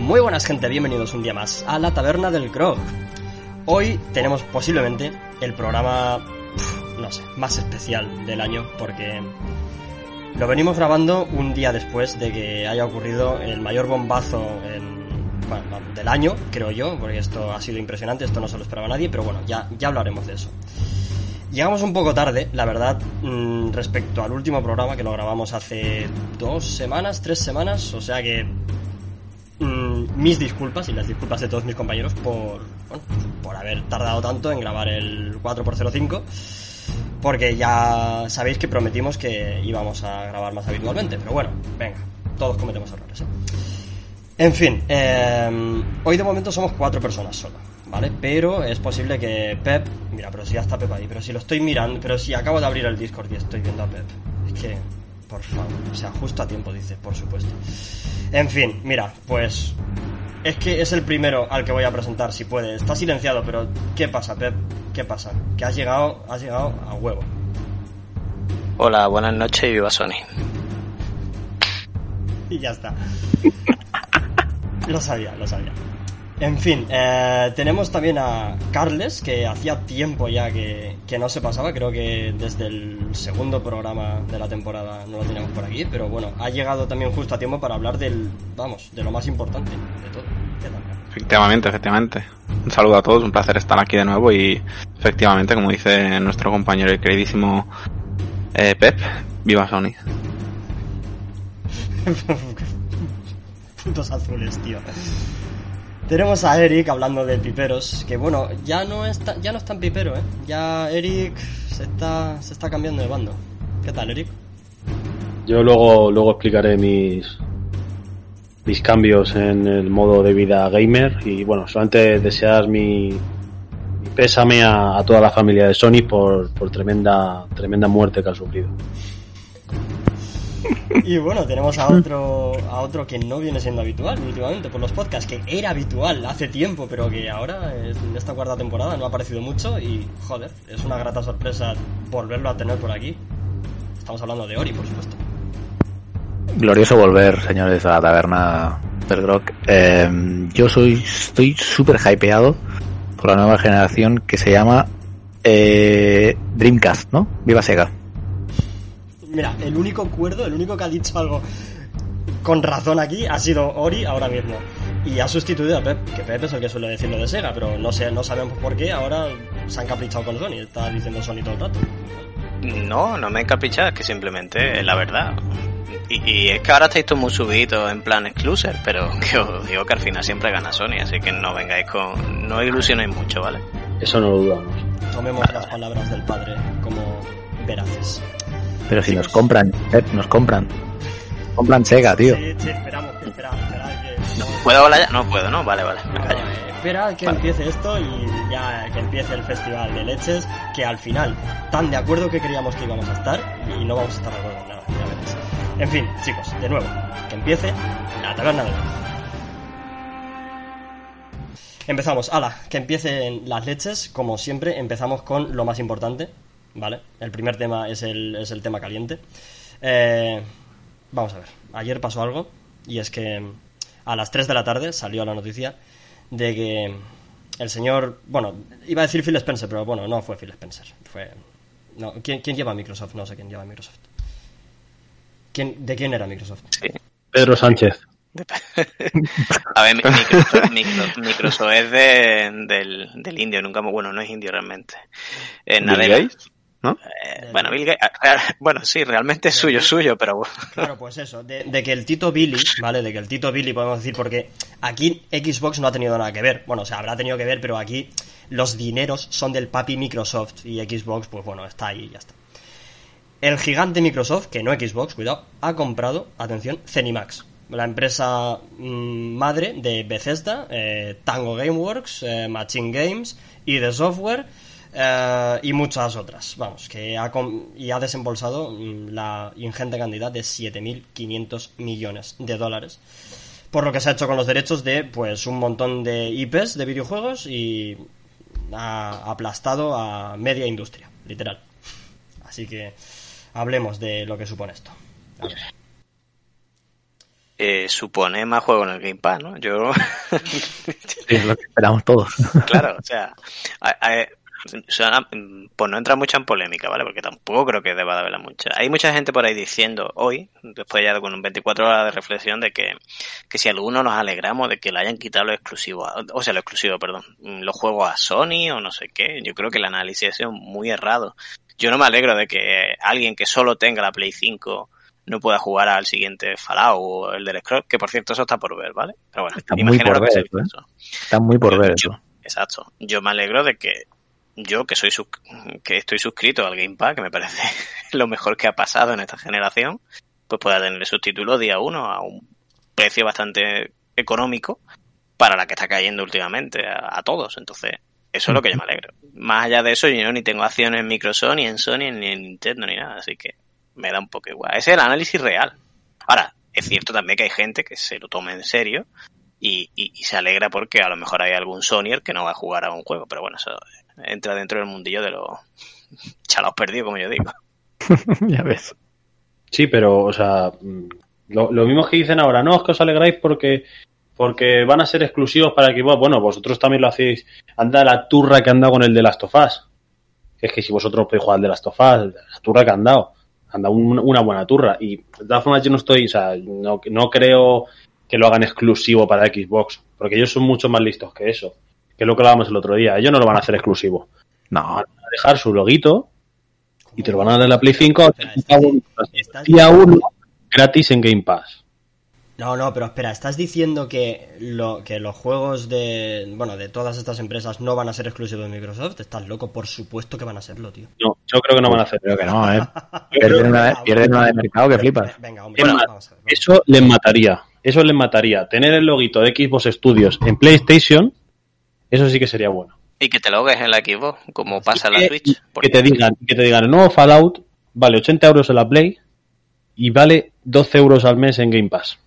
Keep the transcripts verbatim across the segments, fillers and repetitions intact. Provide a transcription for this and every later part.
Muy buenas gente, bienvenidos un día más a la Taberna del Grog. Hoy tenemos posiblemente el programa, no sé, más especial del año, porque lo venimos grabando un día después de que haya ocurrido el mayor bombazo en, bueno, del año, creo yo, porque esto ha sido impresionante, esto no se lo esperaba nadie, pero bueno, ya, ya hablaremos de eso. Llegamos un poco tarde, la verdad, mmm, respecto al último programa que lo grabamos hace dos semanas, tres semanas, o sea que mmm, mis disculpas y las disculpas de todos mis compañeros por, bueno, por haber tardado tanto en grabar el cuatro por cero cinco, porque ya sabéis que prometimos que íbamos a grabar más habitualmente, pero bueno, venga, todos cometemos errores, ¿eh? En fin, eh, hoy de momento somos cuatro personas solo, ¿vale? Pero es posible que Pep... Mira, pero si ya está Pep ahí, pero si lo estoy mirando, pero si acabo de abrir el Discord y estoy viendo a Pep. Es que, por favor, o sea, justo a tiempo, dice, por supuesto. En fin, mira, pues... Es que es el primero al que voy a presentar, si puede. Está silenciado, pero ¿qué pasa, Pep? ¿Qué pasa? Que has llegado, has llegado a huevo. Hola, buenas noches y viva Sony. Y ya está. Lo sabía, lo sabía. En fin, eh, tenemos también a Carles, que hacía tiempo ya que, que no se pasaba, creo que desde el segundo programa de la temporada no lo teníamos por aquí, pero bueno, ha llegado también justo a tiempo para hablar del, vamos, de lo más importante de todo. ¿Qué tal? Efectivamente, efectivamente. Un saludo a todos, un placer estar aquí de nuevo y efectivamente, como dice nuestro compañero y queridísimo eh, Pep, viva Sony. Puntos azules, tío. Tenemos a Eric hablando de piperos, que bueno, ya no está, ya no es tan pipero, ¿eh? Ya Eric se está, se está cambiando de bando. ¿Qué tal, Eric? Yo luego, luego explicaré mis, mis cambios en el modo de vida gamer y bueno, solamente desear mi, mi pésame a, a toda la familia de Sony por, por tremenda, tremenda muerte que ha sufrido. Y bueno, tenemos a otro a otro que no viene siendo habitual últimamente por los podcasts, que era habitual hace tiempo, pero que ahora en esta cuarta temporada no ha aparecido mucho y, joder, es una grata sorpresa volverlo a tener por aquí. Estamos hablando de Ori, por supuesto. Glorioso volver, señores, a la taberna del Grog. Eh, yo soy estoy súper hypeado por la nueva generación que se llama eh, Dreamcast, ¿no? Viva Sega. Mira, el único cuerdo, el único que ha dicho algo con razón aquí ha sido Ori ahora mismo. Y ha sustituido a Pep, que Pep es el que suele decir lo de Sega, pero no sé, no sabemos por qué ahora se han caprichado con Sony, está diciendo Sony todo el rato. No, no me he encaprichado, es que simplemente es la verdad. Y, y es que ahora estáis todos muy subidos en plan exclusive, pero que os digo que al final siempre gana Sony, así que no vengáis con... no ilusionéis mucho, ¿vale? Eso no lo dudamos. Tomemos vale. Las palabras del padre como veraces. Pero si nos compran, eh, nos compran. Compran Sega, tío. Sí, sí, esperamos, espera, espera que... No, ¿puedo hablar ya? No puedo, ¿no? Vale, vale. No, eh, espera que vale. Empiece esto y ya que empiece el festival de leches, que al final, tan de acuerdo que creíamos que íbamos a estar, y no vamos a estar de acuerdo en nada, ya veréis. En fin, chicos, de nuevo, que empiece la taberna del Grog. Empezamos, ala, que empiecen las leches, como siempre, empezamos con lo más importante. Vale, el primer tema es el, es el tema caliente. Eh, vamos a ver, ayer pasó algo, y es que a las tres de la tarde salió la noticia de que el señor, bueno, iba a decir Phil Spencer, pero bueno, no fue Phil Spencer, fue... No, ¿quién, quién lleva Microsoft? No sé quién lleva Microsoft. ¿Quién, ¿De quién era Microsoft? Sí. Pedro Sánchez. A ver, Microsoft, Microsoft, Microsoft es de, del, del indio, nunca, bueno, no es indio realmente. Eh, Nadella. ¿No? Eh, bueno, Bill Gates, bueno, sí, realmente es suyo, suyo, pero bueno. Claro, pues eso, de, de que el Tito Billy, ¿vale? De que el Tito Billy, podemos decir, porque aquí Xbox no ha tenido nada que ver. Bueno, o sea, habrá tenido que ver, pero aquí los dineros son del papi Microsoft y Xbox, pues bueno, está ahí y ya está. El gigante Microsoft, que no Xbox, cuidado, ha comprado, atención, Zenimax, la empresa mmm, madre de Bethesda, eh, Tango Gameworks, eh, Machine Games y The Software. Uh, y muchas otras, vamos, que ha, com- y ha desembolsado mm, la ingente cantidad de siete mil quinientos millones de dólares, por lo que se ha hecho con los derechos de pues un montón de I Pes de videojuegos y ha aplastado a media industria, literal. Así que hablemos de lo que supone esto. A ver. eh, supone más juego en el Game Pass, ¿no? Yo... Sí, es lo que esperamos todos. Claro, o sea, a, a, suena, pues no entra mucho en polémica, ¿vale? Porque tampoco creo que deba de haberla mucha. Hay mucha gente por ahí diciendo hoy, después ya con veinticuatro horas de reflexión, de que, que si algunos nos alegramos de que le hayan quitado lo exclusivo, a, o sea, lo exclusivo, perdón, los juegos a Sony o no sé qué. Yo creo que el análisis es muy errado. Yo no me alegro de que alguien que solo tenga la Play cinco no pueda jugar al siguiente Fallout o el del Scroll, que por cierto eso está por ver, ¿vale? Pero bueno, está muy por ver, ¿eh? Eso. Está muy por ver eso. Exacto. Yo me alegro de que yo, que soy sus, que estoy suscrito al Game Pass, que me parece lo mejor que ha pasado en esta generación, pues pueda tener sus títulos día uno a un precio bastante económico para la que está cayendo últimamente a, a todos. Entonces, eso es lo que yo me alegro. Más allá de eso, yo ni tengo acciones en Microsoft, ni en Sony, ni en Nintendo, ni nada, así que me da un poco igual. Ese es el análisis real. Ahora, es cierto también que hay gente que se lo toma en serio y, y, y se alegra porque a lo mejor hay algún Sonyer que no va a jugar a un juego, pero bueno, eso entra dentro del mundillo de los chalaos perdidos, como yo digo. Ya ves. Sí, pero, o sea, lo, lo mismo que dicen ahora, no, es que os alegráis porque porque van a ser exclusivos para Xbox. Bueno, vosotros también lo hacéis. Anda la turra que han dado con el de Last of Us. Es que si vosotros podéis jugar al de Last of Us, la turra que han dado. Han dado un, una buena turra. Y de todas formas yo no estoy, o sea, no, no creo que lo hagan exclusivo para Xbox. Porque ellos son mucho más listos que eso. Que es lo que hablábamos el otro día. Ellos no lo van a hacer exclusivo. No. Van a dejar su loguito y te lo van a dar en la Play cinco Estás... día uno gratis en Game Pass. No, no, pero espera, ¿estás diciendo que lo que los juegos de, bueno, de todas estas empresas no van a ser exclusivos de Microsoft? Estás loco, por supuesto que van a serlo, tío. No, yo creo que no van a hacer. Creo que no, ¿eh? Pierden una, pierden una de mercado que flipas. Venga, hombre, Bueno, vamos a ver, vamos. Eso les mataría. Eso les mataría. Tener el loguito de Xbox Studios en PlayStation, eso sí que sería bueno. Y que te logues en la Xbox, como pasa en la que, Switch. Que te digan, que te digan, el nuevo Fallout vale ochenta euros en la Play y vale doce euros al mes en Game Pass.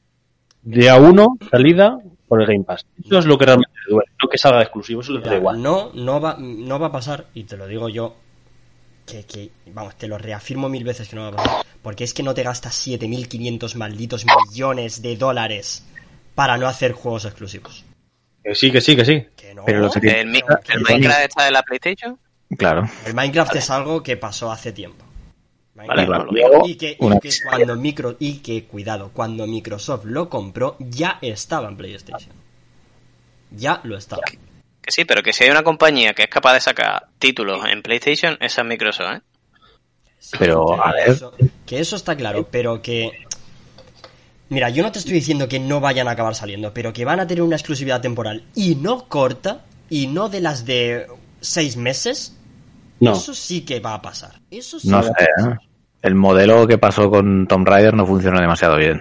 Día uno, salida por el Game Pass. Eso es lo que realmente le duele. No que salga exclusivo, eso les da igual. No, no va, no va a pasar, y te lo digo yo, que, que, vamos, te lo reafirmo mil veces que no va a pasar, porque es que no te gastas siete mil quinientos malditos millones de dólares para no hacer juegos exclusivos. Que sí, que sí, que sí. Que no, Pero los ¿El, el, que el no. Minecraft está de la PlayStation? Claro. El Minecraft vale. Es algo que pasó hace tiempo. Vale, no, lo y, que, y que cuando micro y que cuidado, cuando Microsoft lo compró ya estaba en PlayStation. Ya lo estaba. Que, que sí, pero que si hay una compañía que es capaz de sacar títulos en PlayStation, esa es Microsoft, ¿eh? Sí, pero a ver, eso, que eso está claro, pero que mira, yo no te estoy diciendo que no vayan a acabar saliendo, pero que van a tener una exclusividad temporal y no corta y no de las de seis meses. No. Eso sí que va a pasar. Eso sí no va sé, a pasar. ¿eh? El modelo que pasó con Tomb Raider no funcionó demasiado bien.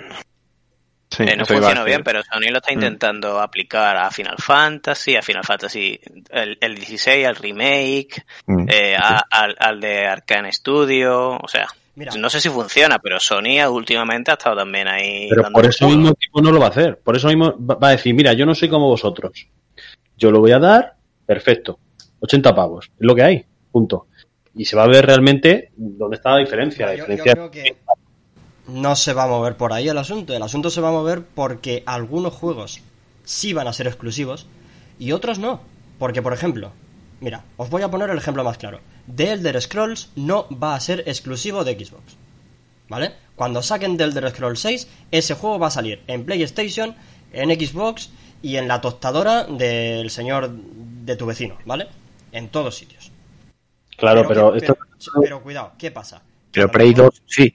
Sí, eh, no funcionó bien, pero Sony lo está intentando mm. aplicar a Final Fantasy, a Final Fantasy el, el dieciséis, al remake, mm. eh, a, al, al de Arcane Studio, o sea, mira, no sé si funciona, pero Sony últimamente ha estado también ahí. Pero por eso mismo el tipo no lo va a hacer, por eso mismo va a decir, mira, yo no soy como vosotros, yo lo voy a dar, perfecto, ochenta pavos, es lo que hay, punto. Y se va a ver realmente dónde está la diferencia. La yo, diferencia yo creo que no se va a mover por ahí el asunto. El asunto se va a mover porque algunos juegos sí van a ser exclusivos y otros no. Porque, por ejemplo, mira, os voy a poner el ejemplo más claro. The Elder Scrolls no va a ser exclusivo de Xbox, ¿vale? Cuando saquen The Elder Scrolls seis, ese juego va a salir en PlayStation, en Xbox y en la tostadora del señor de tu vecino, ¿vale? En todos sitios. Claro, pero, pero, esto... pero, pero cuidado, ¿qué pasa? Pero Play dos, sí.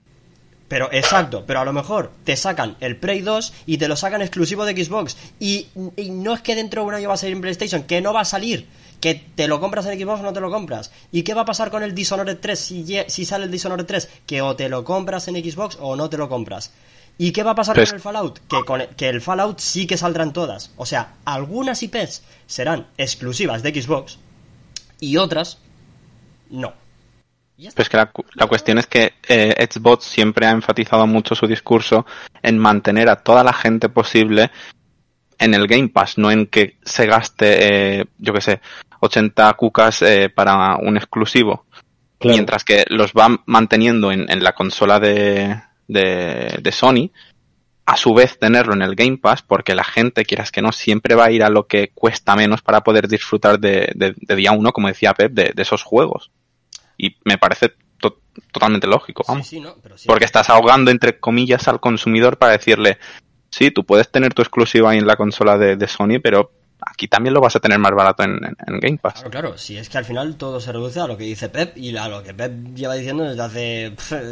Pero exacto, pero a lo mejor te sacan el Play dos y te lo sacan exclusivo de Xbox y, y no es que dentro de un año va a salir en PlayStation, que no va a salir, que te lo compras en Xbox o no te lo compras. ¿Y qué va a pasar con el Dishonored tres si, si sale el Dishonored tres? Que o te lo compras en Xbox o no te lo compras. ¿Y qué va a pasar pues... con el Fallout? Que, con el, que el Fallout sí que saldrán todas. O sea, algunas I Pes serán exclusivas de Xbox y otras no. Pues que la, la cuestión es que eh, Xbox siempre ha enfatizado mucho su discurso en mantener a toda la gente posible en el Game Pass, no en que se gaste, eh, yo qué sé, ochenta cucas eh, para un exclusivo. Claro. Mientras que los va manteniendo en, en la consola de, de, de Sony a su vez tenerlo en el Game Pass, porque la gente, quieras que no, siempre va a ir a lo que cuesta menos para poder disfrutar de, de, de día uno, como decía Pep, de, de esos juegos. Y me parece to- totalmente lógico, vamos. Sí, sí, no, pero sí, porque estás ahogando, entre comillas, al consumidor para decirle, sí, tú puedes tener tu exclusiva ahí en la consola de, de Sony, pero aquí también lo vas a tener más barato en, en, en Game Pass. Claro, claro, si es que al final todo se reduce a lo que dice Pep y a lo que Pep lleva diciendo desde hace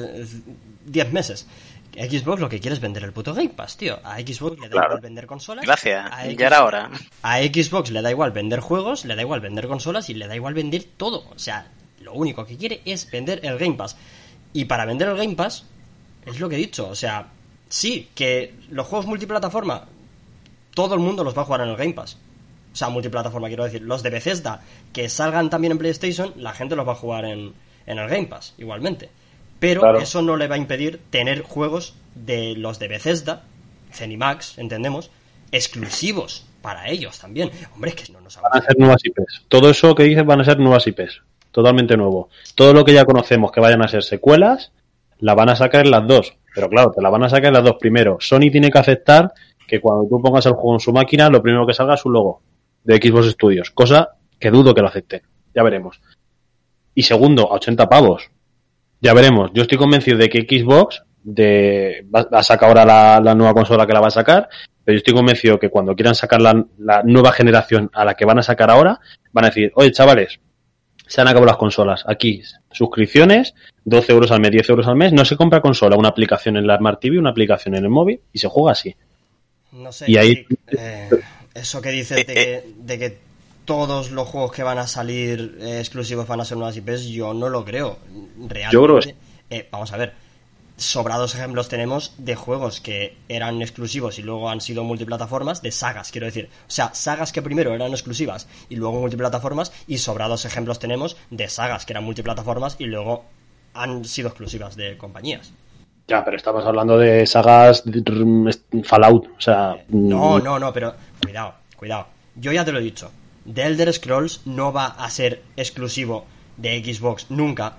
diez meses. Xbox lo que quiere es vender el puto Game Pass, tío. A Xbox le da Claro. igual vender consolas. Gracias, A ya X- era hora. A Xbox le da igual vender juegos, le da igual vender consolas y le da igual vender todo. O sea, lo único que quiere es vender el Game Pass. Y para vender el Game Pass, es lo que he dicho, o sea, sí, que los juegos multiplataforma, todo el mundo los va a jugar en el Game Pass. O sea, multiplataforma, quiero decir, los de Bethesda que salgan también en PlayStation, la gente los va a jugar en, en el Game Pass, igualmente. Pero Claro. eso no le va a impedir tener juegos de los de Bethesda, Zenimax, entendemos, exclusivos para ellos también. Hombre, es que no nos Van a ser nuevas I Pes. Todo eso que dices van a ser nuevas I Pes. Totalmente nuevo. Todo lo que ya conocemos que vayan a ser secuelas, la van a sacar en las dos. Pero claro, te la van a sacar en las dos primero. Sony tiene que aceptar que cuando tú pongas el juego en su máquina, lo primero que salga es su logo de Xbox Studios. Cosa que dudo que lo acepte. Ya veremos. Y segundo, a ochenta pavos. Ya veremos. Yo estoy convencido de que Xbox de, va, va a sacar ahora la, la nueva consola que la va a sacar, pero yo estoy convencido que cuando quieran sacar la, la nueva generación a la que van a sacar ahora, van a decir, oye chavales, se han acabado las consolas. Aquí, suscripciones, doce euros al mes, diez euros al mes. No se compra consola, una aplicación en la Smart T V, una aplicación en el móvil y se juega así. No sé, Y ahí- eh, eso que dices de que, de que todos los juegos que van a salir eh, exclusivos van a ser nuevas I Pes, yo no lo creo. Realmente, Yo creo que sí. eh, vamos a ver, sobrados ejemplos tenemos de juegos que eran exclusivos y luego han sido multiplataformas, de sagas, quiero decir. O sea, sagas que primero eran exclusivas y luego multiplataformas, y sobrados ejemplos tenemos de sagas que eran multiplataformas y luego han sido exclusivas de compañías. Ya, pero estabas hablando de sagas de Fallout, o sea... No, mm, no, no, pero cuidado, cuidado. Yo ya te lo he dicho. The Elder Scrolls no va a ser exclusivo de Xbox nunca.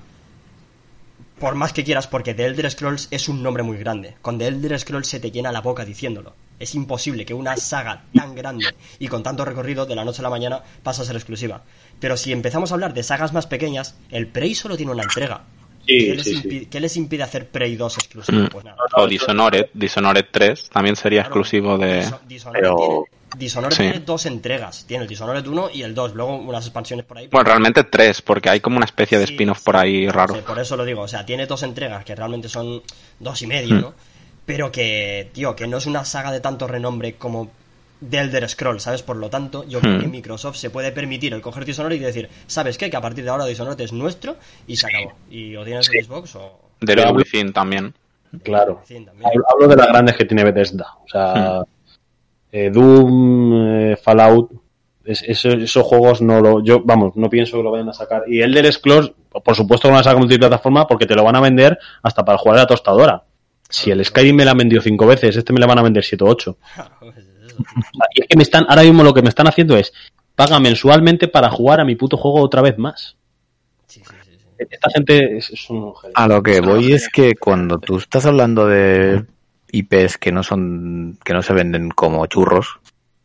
Por más que quieras, porque The Elder Scrolls es un nombre muy grande. Con The Elder Scrolls se te llena la boca diciéndolo. Es imposible que una saga tan grande y con tanto recorrido de la noche a la mañana pase a ser exclusiva. Pero si empezamos a hablar de sagas más pequeñas, el Prey solo tiene una entrega. Sí, ¿Qué, les sí, impi- sí. ¿Qué les impide hacer Prey dos exclusivo? Mm. Pues nada. O Dishonored, Dishonored tres también sería Claro, exclusivo de... Dis- Dishonored Pero- tiene, Dishonored Sí. tiene dos entregas. Tiene el Dishonored uno y el dos. Luego unas expansiones por ahí. Bueno, realmente tres, porque hay como una especie de Sí, spin-off sí, por ahí sí, raro. por eso lo digo. O sea, tiene dos entregas que realmente son dos y medio, Hmm. ¿no? Pero que, tío, que no es una saga de tanto renombre como The Elder Scrolls, ¿sabes? Por lo tanto, yo creo Hmm. que Microsoft se puede permitir el coger Dishonored y decir, ¿sabes qué? Que a partir de ahora Dishonored es nuestro y se acabó. Y o tienes Sí. Xbox o... De Pero- Evil Within también. Claro. Sí, también. Hablo hablo de las grandes que tiene Bethesda. O sea, eh, Doom, eh, Fallout, es- eso- esos juegos no lo... Yo, vamos, no pienso que lo vayan a sacar. Y Elder Scrolls, por supuesto que lo van a sacar multiplataforma porque te lo van a vender hasta para jugar a la tostadora. Si el Skyrim me la han vendido cinco veces, este me la van a vender siete o ocho. Es eso, tío. O sea, y es que me están, ahora mismo lo que me están haciendo es, paga mensualmente para jugar a mi puto juego otra vez más. Sí, sí, sí, sí. Esta gente es, es un genio. A lo que voy es que cuando tú estás hablando de I Pes que no son, que no se venden como churros,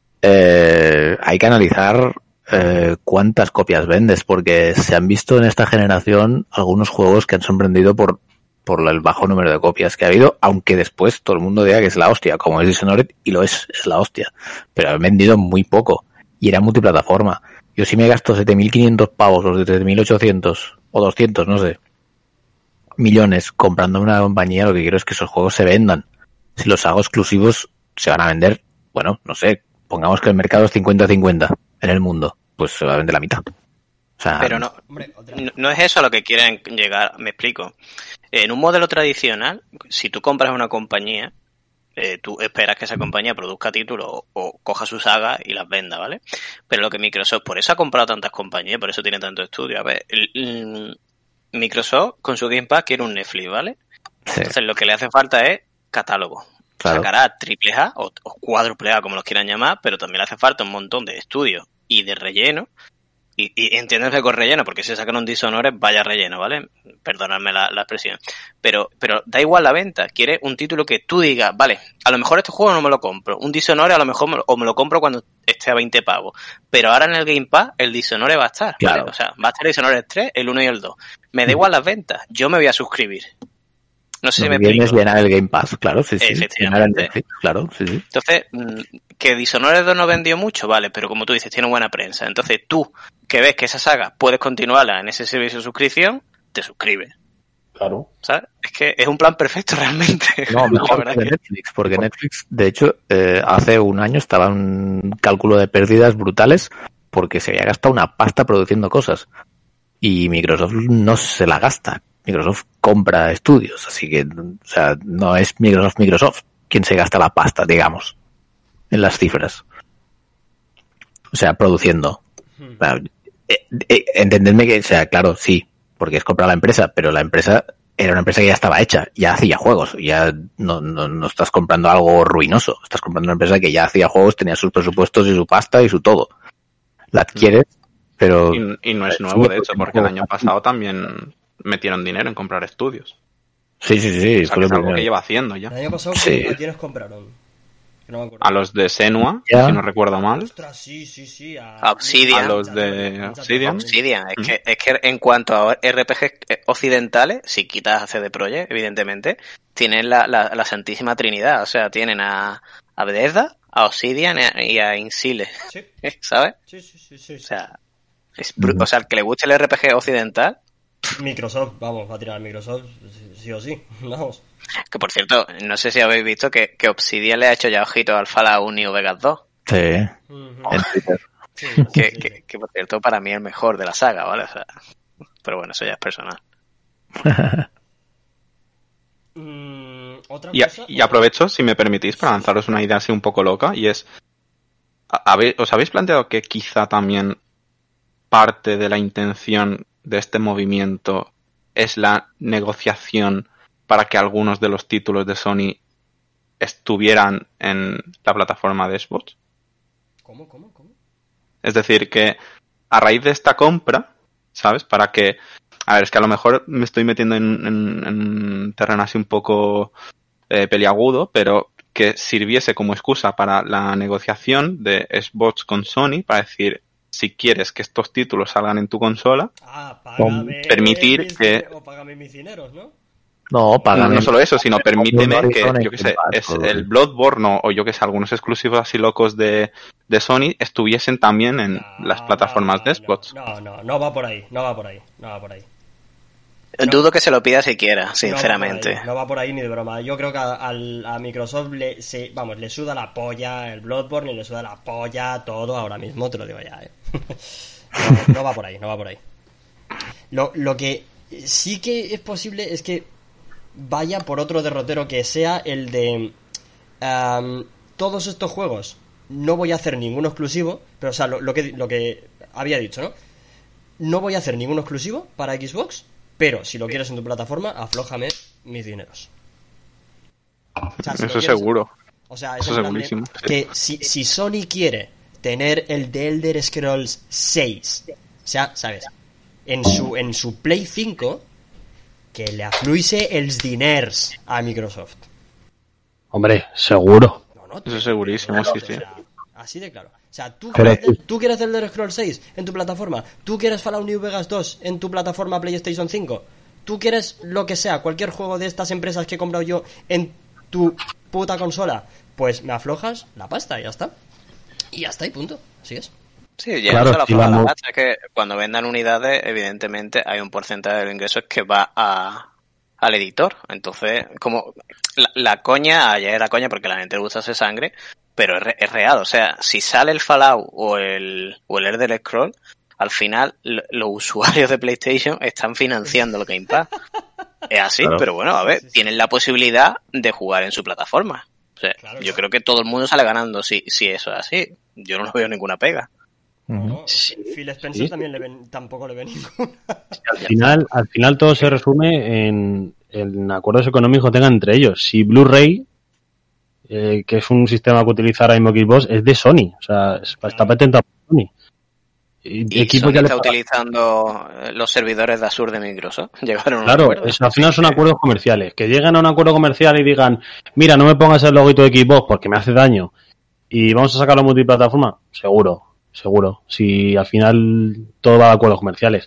eh, hay que analizar eh, cuántas copias vendes, porque se han visto en esta generación algunos juegos que han sorprendido por, por el bajo número de copias que ha habido, aunque después todo el mundo diga que es la hostia, como es Dishonored, y lo es, es la hostia, pero han vendido muy poco, y era multiplataforma. Yo si me gasto siete mil quinientos pavos, o siete mil ochocientos, o doscientos, no sé, millones comprando una compañía, lo que quiero es que esos juegos se vendan. Si los hago exclusivos, se van a vender, bueno, no sé, pongamos que el mercado es cincuenta cincuenta en el mundo, pues se va a vender la mitad. O sea, Pero no, Hombre, otra... no, no es eso a lo que quieren llegar, me explico. En un modelo tradicional, si tú compras una compañía, eh, tú esperas que esa compañía produzca títulos o, o coja su saga y las venda, ¿vale? Pero lo que Microsoft, por eso ha comprado tantas compañías, por eso tiene tanto estudio. A ver, el, el, Microsoft con su Game Pass quiere un Netflix, ¿vale? sí, Entonces lo que le hace falta es catálogo. claro. Sacará triple A o, o cuádruple A, como los quieran llamar, pero también le hace falta un montón de estudios y de relleno. y, y entiéndeme con relleno, porque si sacan un Dishonored, vaya relleno, ¿vale? Perdonadme la, la expresión. Pero, pero da igual la venta. Quieres un título que tú digas, vale, a lo mejor este juego no me lo compro. Un Dishonored a lo mejor me lo, o me lo compro cuando esté a veinte pavos. Pero ahora en el Game Pass, el Dishonored va a estar, ¿vale? Claro. O sea, va a estar el Dishonored tres, el uno y el dos. Me da igual las ventas. Yo me voy a suscribir. No sé Lo si me que viene explico. es llenar el Game Pass, claro, sí, sí. Llenar el Efectivamente. Netflix, claro, sí, sí. Entonces, que Dishonored dos no vendió mucho, vale, pero como tú dices, tiene buena prensa. Entonces tú, que ves que esa saga puedes continuarla en ese servicio de suscripción, te suscribes. Claro. ¿Sabes? Es que es un plan perfecto realmente. No, mejor verdad que que... Netflix, porque Netflix, de hecho, eh, hace un año estaba en un cálculo de pérdidas brutales porque se había gastado una pasta produciendo cosas. Y Microsoft no se la gasta. Microsoft compra estudios, así que, o sea, no es Microsoft Microsoft quien se gasta la pasta, digamos, en las cifras. O sea, produciendo. O sea, eh, eh, entendedme que, o sea, claro, sí, porque es comprar la empresa, pero la empresa era una empresa que ya estaba hecha, ya hacía juegos, ya no, no, no estás comprando algo ruinoso, estás comprando una empresa que ya hacía juegos, tenía sus presupuestos y su pasta y su todo. La adquieres, pero... Y, y no es nuevo, de hecho, porque el año pasado también metieron dinero en comprar estudios. Sí, sí, sí. O sea, que es algo que lleva haciendo ya. El año pasado, Sí. ¿a quiénes compraron? Que no me acuerdo. A los de Senua, Ya. si no recuerdo mal. Ostras, sí, sí, sí. A, A Obsidian. A los de Obsidian. Obsidian, es que, es que en cuanto a R P Gs occidentales, si quitas a C D Projekt, evidentemente, tienen la, la, la santísima trinidad. O sea, tienen a, a Bethesda, a Obsidian y a, y a Insile. Sí. ¿Sabes? Sí, sí, sí, sí. O sea, es br- o sea, el que le guste el R P G occidental, Microsoft, vamos, va a tirar a Microsoft, sí, sí o sí, vamos. que por cierto, no sé si habéis visto que, que Obsidian le ha hecho ya ojito al Fallout New Vegas dos. Sí, Ujú. en Twitter. Sí, sí, Que, sí, que, sí. que por cierto para mí es el mejor de la saga, ¿vale? O sea, pero bueno, eso ya es personal. Mm, otra Y, a- cosa. y aprovecho, si me permitís, para lanzaros una idea así un poco loca, y es, a- habe- ¿os habéis planteado que quizá también parte de la intención de este movimiento es la negociación para que algunos de los títulos de Sony estuvieran en la plataforma de Xbox? ¿Cómo, cómo, cómo? Es decir, que a raíz de esta compra, ¿sabes? Para que... A ver, es que a lo mejor me estoy metiendo en, en, en un terreno así un poco eh, peliagudo, pero que sirviese como excusa para la negociación de Xbox con Sony, para decir, si quieres que estos títulos salgan en tu consola, Ah, págame. permitir mis que- dine- O págame mis dineros, ¿no? No, no, pagan. no solo eso, sino permíteme Horizon que, y yo qué sé, Game Pass, es todo el eso. Bloodborne o, o yo que sé, algunos exclusivos así locos de, de Sony estuviesen también en No, las plataformas no, de Xbox. No, no, no va por ahí, no va por ahí, no va por ahí. Dudo que se lo pida siquiera, No sinceramente. va por ahí, no va por ahí ni de broma. Yo creo que a, al- a Microsoft le, se, vamos, le suda la polla el Bloodborne y le suda la polla todo ahora mismo, te lo digo ya, ¿eh? no, no va por ahí, no va por ahí. Lo, lo que sí que es posible es que vaya por otro derrotero que sea el de am, todos estos juegos. No voy a hacer ninguno exclusivo, pero o sea, lo, lo que lo que había dicho, ¿no? No voy a hacer ninguno exclusivo para Xbox, pero si lo quieres en tu plataforma, aflójame mis dineros. O sea, si lo Eso quieres- seguro. O sea, es Eso en plan de segurísimo, sí. que si, si Sony quiere tener el The Elder Scrolls seis, o sea, ¿sabes? En su, en su Play cinco, que le afluise els diners a Microsoft. Hombre, seguro. No, no, Eso segurísimo, sí, o sí. sea, así de claro. O sea, ¿tú Pero- quieres, ¿tú quieres el Elder Scrolls seis en tu plataforma? ¿Tú quieres Fallout New Vegas dos en tu plataforma PlayStation cinco? ¿Tú quieres lo que sea, cualquier juego de estas empresas que he comprado yo en tu puta consola? Pues me aflojas la pasta y ya está. Y ya está, y punto. Así es. Sí, ya Claro, no solo si afloja la vamos- pasta, es que cuando vendan unidades, evidentemente hay un porcentaje de los ingresos que va a, al editor. Entonces, como la, la coña, ayer era coña porque la gente le gusta hacer sangre, pero es, re- es real. O sea, si sale el Fallout o el, o el Elder Scroll, al final lo- los usuarios de PlayStation están financiando el Game Pass. Es así, Claro. pero bueno, a ver, Sí, sí, sí. tienen la posibilidad de jugar en su plataforma. O sea, Claro, yo claro. creo que todo el mundo sale ganando si, si eso es así. Yo no veo ninguna pega. Ujú. No, Sí, Phil Spencer sí. también le ven, tampoco le ve ninguna. Al final, al final todo se resume en, en acuerdos económicos que tengan entre ellos. Si Blu-ray, eh, que es un sistema que utiliza ahora mismo Xbox, es de Sony, o sea, es- está patentado por Sony. Y, y Sony está utilizando los servidores de Azure de Microsoft. Llegaron claro, a es, al final son acuerdos comerciales. Que lleguen a un acuerdo comercial y digan, mira, no me pongas el loguito de Xbox porque me hace daño y vamos a sacarlo multiplataforma, seguro, seguro. Si al final todo va de acuerdos comerciales.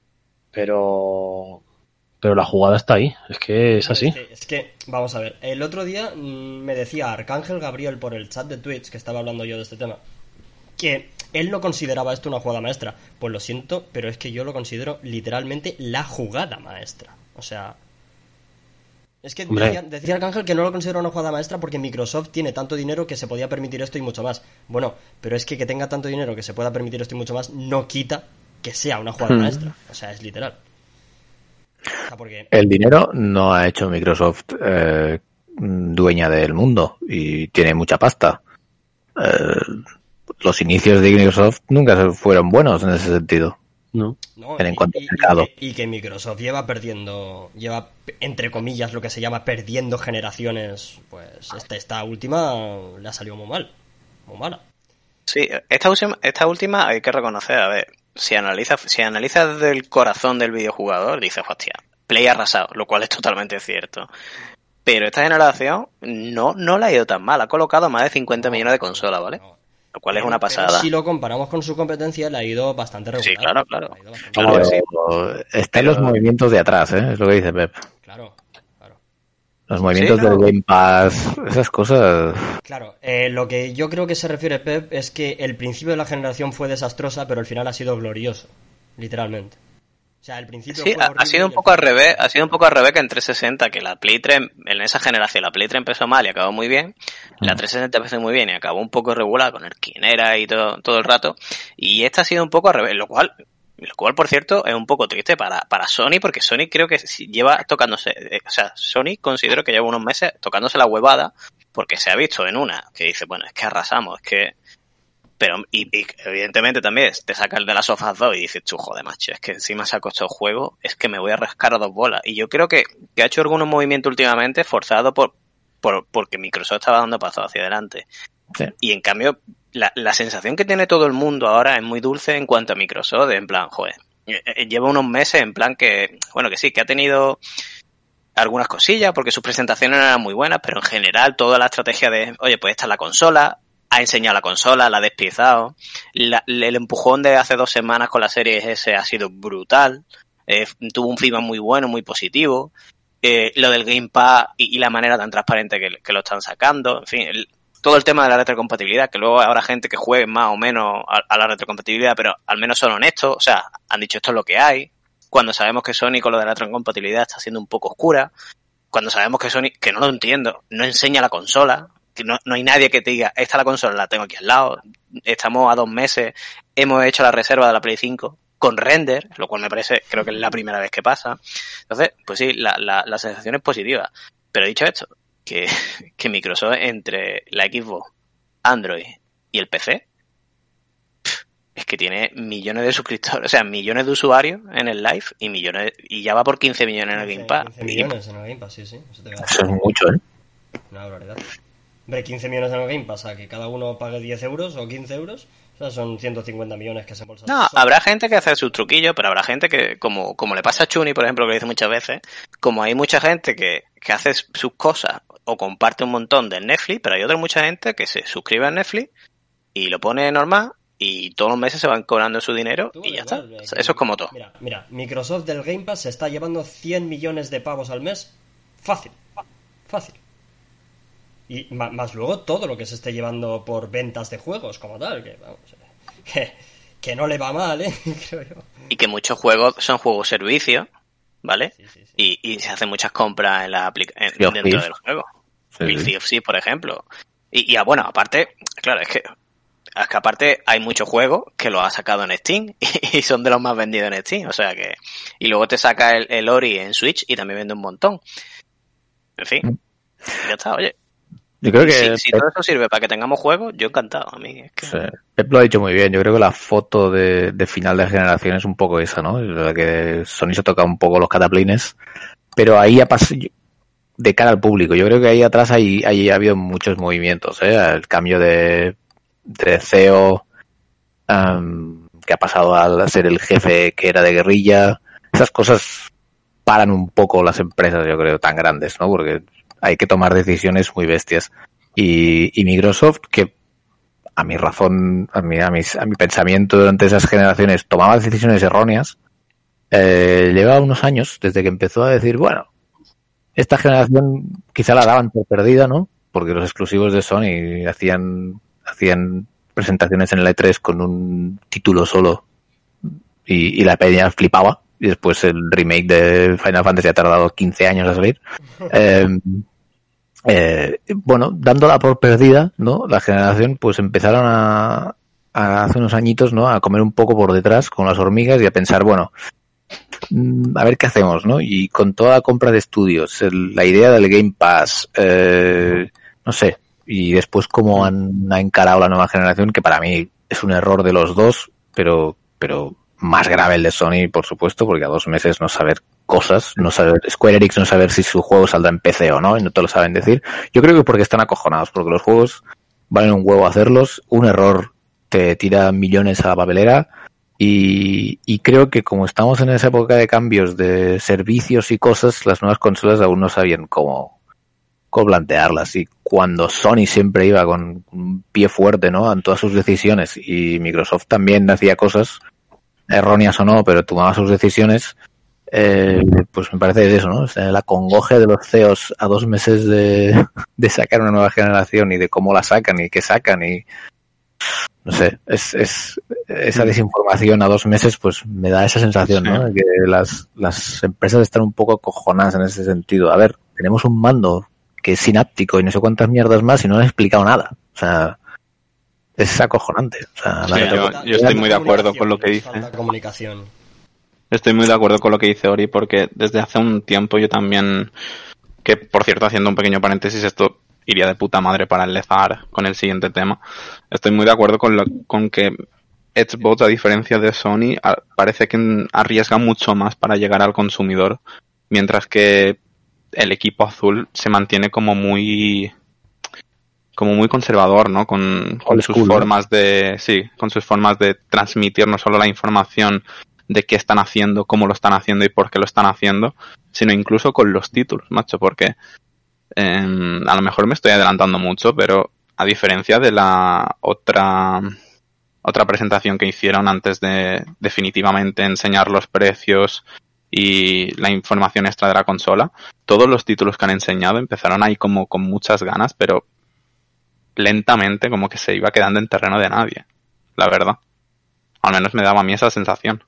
Pero... Pero la jugada está ahí, es que es así. Es que, es que, vamos a ver, el otro día mmm, me decía Arcángel Gabriel por el chat de Twitch, que estaba hablando yo de este tema, que él no consideraba esto una jugada maestra. Pues lo siento, pero es que yo lo considero literalmente la jugada maestra. O sea... Es que decía, decía Arcángel que no lo considera una jugada maestra porque Microsoft tiene tanto dinero que se podía permitir esto y mucho más. Bueno, pero es que que tenga tanto dinero que se pueda permitir esto y mucho más no quita que sea una jugada hmm. maestra. O sea, es literal. O sea, porque... El dinero no ha hecho Microsoft eh, dueña del mundo y tiene mucha pasta. Eh, los inicios de Microsoft nunca fueron buenos en ese sentido. No, no en y, cuanto y, al mercado. Y, y que Microsoft lleva perdiendo, lleva entre comillas lo que se llama perdiendo generaciones. Pues esta, esta última le ha salido muy mal, muy mala. Sí, esta última, esta última hay que reconocer, a ver, si analizas si analizas desde el corazón del videojugador, dices, hostia, Play arrasado, lo cual es totalmente cierto. Pero esta generación no, no la ha ido tan mal, ha colocado más de cincuenta no, millones de consolas, ¿vale? No. Lo cual pero, es una pasada. Pero si lo comparamos con su competencia, le ha ido bastante regular. Sí, claro, claro. claro pero, sí. Está en los movimientos de atrás, ¿eh? Es lo que dice Pep. Claro, claro. Los movimientos sí, no. del Game Pass, esas cosas... Claro, eh, lo que yo creo que se refiere Pep es que el principio de la generación fue desastrosa, pero el final ha sido glorioso, literalmente. O sea, el principio sí, fue ha sido un poco al revés, ha sido un poco al revés que en trescientos sesenta, que la Play tres, en esa generación, la Play tres empezó mal y acabó muy bien, la trescientos sesenta empezó muy bien y acabó un poco irregular con el quinera y todo, todo el rato, y esta ha sido un poco al revés, lo cual, lo cual por cierto es un poco triste para, para Sony, porque Sony creo que lleva tocándose, eh, o sea, Sony considero que lleva unos meses tocándose la huevada, porque se ha visto en una, que dice, bueno, es que arrasamos, es que... Pero, y, y evidentemente también te saca el de las sofás dos y dices, tú, joder, macho, es que encima saco estos juegos, es que me voy a rascar a dos bolas. Y yo creo que, que ha hecho algunos movimientos últimamente forzados por, por, porque Microsoft estaba dando pasos hacia adelante. Sí. Y en cambio, la, la sensación que tiene todo el mundo ahora es muy dulce en cuanto a Microsoft, en plan, joder, lleva unos meses en plan que, bueno, que sí, que ha tenido algunas cosillas porque sus presentaciones no eran muy buenas, pero en general toda la estrategia de, oye, pues esta es la consola, ha enseñado la consola, la ha despiezado. La, el empujón de hace dos semanas con la Series S ha sido brutal. Eh, tuvo un feedback muy bueno, muy positivo. Eh, lo del Game Pass y, y la manera tan transparente que, que lo están sacando. En fin, el, todo el tema de la retrocompatibilidad, que luego habrá gente que juegue más o menos a, a la retrocompatibilidad, pero al menos son honestos. O sea, han dicho esto es lo que hay. Cuando sabemos que Sony con lo de la retrocompatibilidad está siendo un poco oscura. Cuando sabemos que Sony, que no lo entiendo, no enseña la consola. Que no, no hay nadie que te diga, esta la consola la tengo aquí al lado, estamos a dos meses, hemos hecho la reserva de la Play cinco con render, lo cual me parece, creo que es la primera vez que pasa. Entonces, pues sí, la, la, la sensación es positiva. Pero dicho esto, que, que Microsoft entre la Xbox, Android y el P C, pff, es que tiene millones de suscriptores, o sea, millones de usuarios en el live y millones y ya va por quince millones en el Game Pass. quince millones en el Game Pass, sí, sí. Eso, te va a Eso es mucho, ¿eh? Una barbaridad. Hombre, quince millones en el Game Pass, a que cada uno pague diez euros o quince euros, o sea, son ciento cincuenta millones que se embolsan. No, habrá gente que hace sus truquillos, pero habrá gente que, como, como le pasa a Chuni, por ejemplo, que lo dice muchas veces, como hay mucha gente que, que hace sus cosas o comparte un montón de Netflix, pero hay otra mucha gente que se suscribe a Netflix y lo pone normal y todos los meses se van cobrando su dinero y ya está. Igual, Eso es como todo. Mira, mira, Microsoft del Game Pass se está llevando cien millones de pavos al mes. Fácil, fácil. Y más luego todo lo que se esté llevando por ventas de juegos como tal, que vamos, que, que no le va mal, ¿eh? Creo yo. Y que muchos juegos son juegos servicios, ¿vale? Sí, sí, sí. Y, y se hacen muchas compras en la aplica- en, dentro Thief. Del juego. Sí, el Thief, sí, por ejemplo. Y, y bueno, aparte, claro, es que, es que aparte hay muchos juegos que los ha sacado en Steam y, y son de los más vendidos en Steam, o sea que... Y luego te saca el, el Ori en Switch y también vende un montón. En fin, ya está, oye. Yo creo que si, si todo eso sirve para que tengamos juegos, yo encantado. A mí es que... Sí. Pep lo ha dicho muy bien. Yo creo que la foto de, de final de generación es un poco esa, ¿no? La que Sony se toca un poco los cataplines, pero ahí ha pasado de cara al público. Yo creo que ahí atrás ahí, ahí ha habido muchos movimientos, ¿eh? El cambio de, de C E O um, que que ha pasado a ser el jefe que era de guerrilla. Esas cosas paran un poco las empresas, yo creo, tan grandes, ¿no? Porque hay que tomar decisiones muy bestias. Y, y Microsoft, que a mi razón, a mi, a, mis, a mi pensamiento durante esas generaciones tomaba decisiones erróneas, eh, lleva unos años desde que empezó a decir, bueno, esta generación quizá la daban por perdida, ¿no? Porque los exclusivos de Sony hacían hacían presentaciones en el E tres con un título solo y, y la peña flipaba, y después el remake de Final Fantasy ha tardado quince años a salir. Eh, eh, bueno, dándola por perdida, ¿no? La generación, pues empezaron a, a hace unos añitos, ¿no? A comer un poco por detrás con las hormigas y a pensar, bueno, a ver qué hacemos, ¿no? Y con toda la compra de estudios, el, la idea del Game Pass, eh, no sé, y después cómo han ha encarado la nueva generación, que para mí es un error de los dos, pero pero más grave el de Sony, por supuesto, porque a dos meses no saber cosas, no saber Square Enix no saber si su juego saldrá en P C o no, y no te lo saben decir. Yo creo que porque están acojonados, porque los juegos valen un huevo hacerlos, un error te tira millones a la papelera. Y, y creo que como estamos en esa época de cambios de servicios y cosas, las nuevas consolas aún no sabían cómo, cómo plantearlas. Y cuando Sony siempre iba con un pie fuerte, ¿no? En todas sus decisiones, y Microsoft también hacía cosas, erróneas o no, pero tomaba sus decisiones, eh, pues me parece eso, ¿no? O sea, la congoje de los C E Os a dos meses de, de sacar una nueva generación y de cómo la sacan y qué sacan y... No sé, es, es esa desinformación a dos meses, pues me da esa sensación, ¿no? De que las, las empresas están un poco acojonadas en ese sentido. A ver, tenemos un mando que es sináptico y no sé cuántas mierdas más y no han explicado nada. O sea, es acojonante. O sea, sí, yo, yo estoy muy de acuerdo con lo que dice. Comunicación. Estoy muy de acuerdo con lo que dice Ori, porque desde hace un tiempo yo también, que por cierto, haciendo un pequeño paréntesis, esto iría de puta madre para enlazar con el siguiente tema. Estoy muy de acuerdo con, lo, con que Xbox, a diferencia de Sony, a, parece que arriesga mucho más para llegar al consumidor, mientras que el equipo azul se mantiene como muy como muy conservador, ¿no? Con, con sus formas de sí, con sus formas de transmitir no solo la información de qué están haciendo, cómo lo están haciendo y por qué lo están haciendo, sino incluso con los títulos, macho, porque Eh, a lo mejor me estoy adelantando mucho, pero a diferencia de la otra otra presentación que hicieron antes de definitivamente enseñar los precios y la información extra de la consola, todos los títulos que han enseñado empezaron ahí como con muchas ganas, pero lentamente como que se iba quedando en terreno de nadie, la verdad. Al menos me daba a mí esa sensación.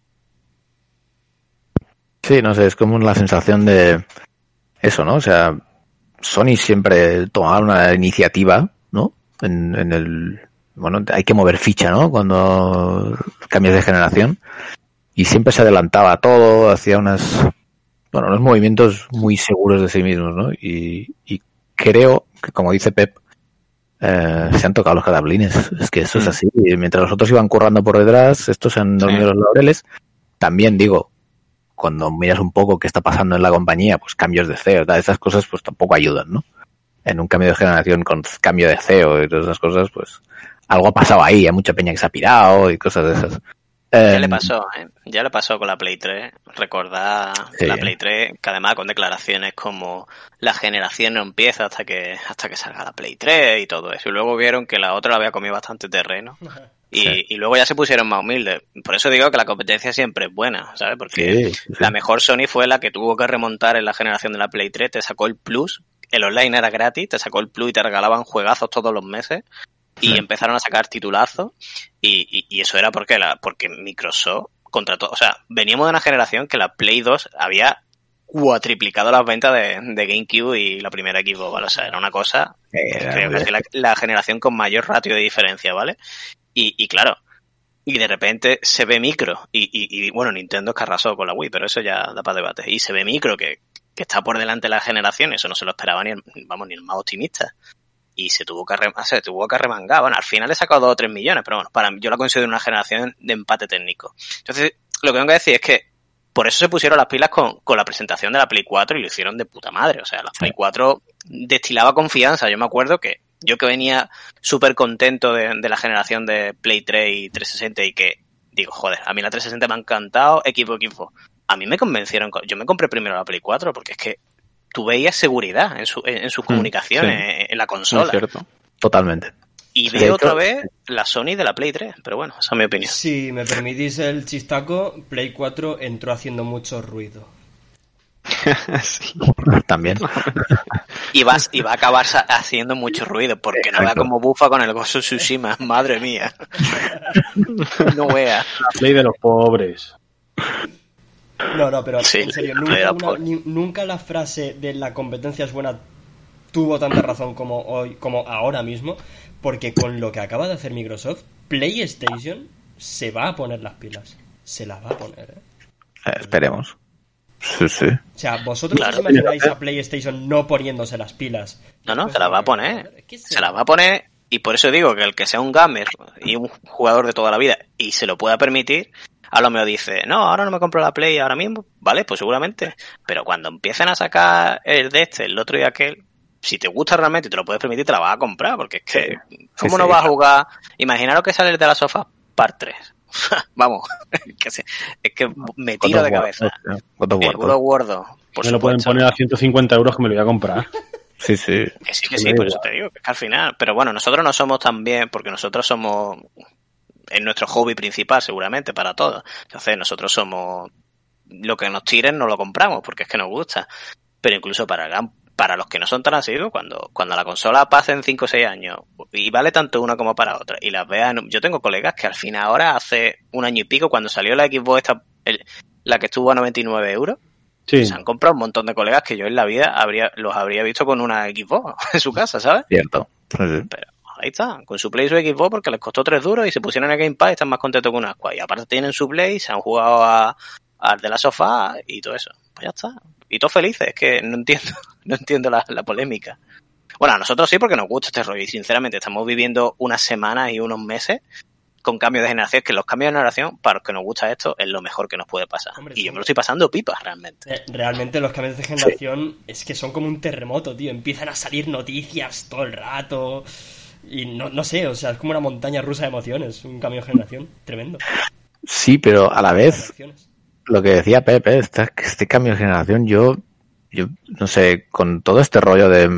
Sí, no sé, es como la sensación de eso, ¿no? O sea, Sony siempre tomaba una iniciativa, ¿no? En, en el... Bueno, hay que mover ficha, ¿no? Cuando cambias de generación. Y siempre se adelantaba a todo, hacía unas... Bueno, unos movimientos muy seguros de sí mismos, ¿no? Y, y creo que, como dice Pep, eh, se han tocado los cataplines. Es que eso es así. Y mientras los otros iban currando por detrás, estos se han dormido sí. los laureles. También digo... Cuando miras un poco qué está pasando en la compañía, pues cambios de C E O, tal, esas cosas pues tampoco ayudan, ¿no? En un cambio de generación con cambio de C E O y todas esas cosas, pues algo ha pasado ahí, hay mucha peña que se ha pirado y cosas de esas. Ya eh, le pasó, ¿eh? Ya le pasó con la Play tres. Recordad sí, la Play tres, que además con declaraciones como la generación no empieza hasta que hasta que salga la Play tres y todo eso. Y luego vieron que la otra había comido bastante terreno. Y, sí. y luego ya se pusieron más humildes. Por eso digo que la competencia siempre es buena, ¿sabes? Porque sí, sí. la mejor Sony fue la que tuvo que remontar en la generación de la Play tres. Te sacó el Plus, el online era gratis, te sacó el Plus y te regalaban juegazos todos los meses. Y sí. empezaron a sacar titulazos. Y, y, y eso era porque la porque Microsoft contrató... O sea, veníamos de una generación que la Play dos había cuatriplicado las ventas de, de GameCube y la primera Xbox, ¿vale? O sea, era una cosa... Eh, creo que es la, la generación con mayor ratio de diferencia, ¿vale? Y, y claro, y de repente se ve Micro, y, y, y bueno, Nintendo es que arrasó con la Wii, pero eso ya da para debate. Y se ve Micro que, que está por delante de la generación, eso no se lo esperaba ni el, vamos, ni el más optimista. Y se tuvo que se tuvo que arremangar. Bueno, al final he sacado dos o tres millones, pero bueno, para mí, yo la considero una generación de empate técnico. Entonces, lo que tengo que decir es que por eso se pusieron las pilas con, con la presentación de la Play cuatro y lo hicieron de puta madre. O sea, la Play cuatro destilaba confianza. Yo me acuerdo que yo que venía súper contento de, de la generación de Play tres y trescientos sesenta y que digo, joder, a mí la trescientos sesenta me ha encantado, equipo, equipo. A mí me convencieron, yo me compré primero la Play cuatro porque es que tú veías seguridad en, su, en, en sus comunicaciones, sí, en, en la consola. Es cierto. Totalmente. Y veo otra vez la Sony de la Play tres, pero bueno, esa es mi opinión. Si me permitís el chistaco, Play cuatro entró haciendo mucho ruido. Sí. También. Y, vas, y va a acabar haciendo mucho ruido, porque no vea como bufa con el Ghost of Tsushima, madre mía. No vea. La Play de los pobres. No, no, pero sí, en serio, nunca, una, ni, nunca la frase de la competencia es buena tuvo tanta razón como hoy, como ahora mismo, porque con lo que acaba de hacer Microsoft, PlayStation se va a poner las pilas. Se las va a poner, ¿eh? Eh, esperemos. Sí, sí. O sea, ¿vosotros claro, os imagináis a PlayStation no poniéndose las pilas? No, no, se las va a poner. Es que se... se las va a poner, y por eso digo que el que sea un gamer y un jugador de toda la vida y se lo pueda permitir, a lo mejor dice, no, ahora no me compro la Play ahora mismo, vale, pues seguramente. Pero cuando empiecen a sacar el de este, el otro y aquel, si te gusta realmente y te lo puedes permitir, te la vas a comprar, porque es que, ¿cómo sí, no sí, vas a jugar? Imaginaros que sale el de la Sofá Part tres. Vamos, que se, es que me tiro de cabeza. El God of War dos. Me lo pueden poner a ciento cincuenta euros que me lo voy a comprar. Sí, sí. Que sí, que sí, por eso te digo, que es que al final. Pero bueno, nosotros no somos tan bien, porque nosotros somos, es nuestro hobby principal seguramente para todos. Entonces nosotros somos, lo que nos tiren no lo compramos, porque es que nos gusta. Pero incluso para el para los que no son tan asiduos, cuando, cuando la consola pase en cinco o seis años y vale tanto una como para otra, y las vean, yo tengo colegas que al fin ahora, hace un año y pico, cuando salió la Xbox esta, el, la que estuvo a noventa y nueve euros, sí, se han comprado un montón de colegas que yo en la vida habría los habría visto con una Xbox en su casa, ¿sabes? Cierto. Sí. Pero ahí está, con su Play y su Xbox, porque les costó tres duros y se pusieron en el Game Pass y están más contentos que una Squad. Y aparte tienen su Play, se han jugado a, a de la sofá y todo eso. Pues ya está. Y todos felices, es que no entiendo, no entiendo la, la polémica. Bueno, a nosotros sí, porque nos gusta este rollo y sinceramente estamos viviendo unas semanas y unos meses con cambios de generación, que los cambios de generación, para los que nos gusta esto, es lo mejor que nos puede pasar. Hombre, y yo me lo estoy pasando pipa, realmente. Realmente los cambios de generación sí. Es que son como un terremoto, tío. Empiezan a salir noticias todo el rato y no, no sé, o sea, es como una montaña rusa de emociones, un cambio de generación tremendo. Sí, pero a la vez... Lo que decía Pepe, este, este cambio de generación, yo, yo, no sé, con todo este rollo de,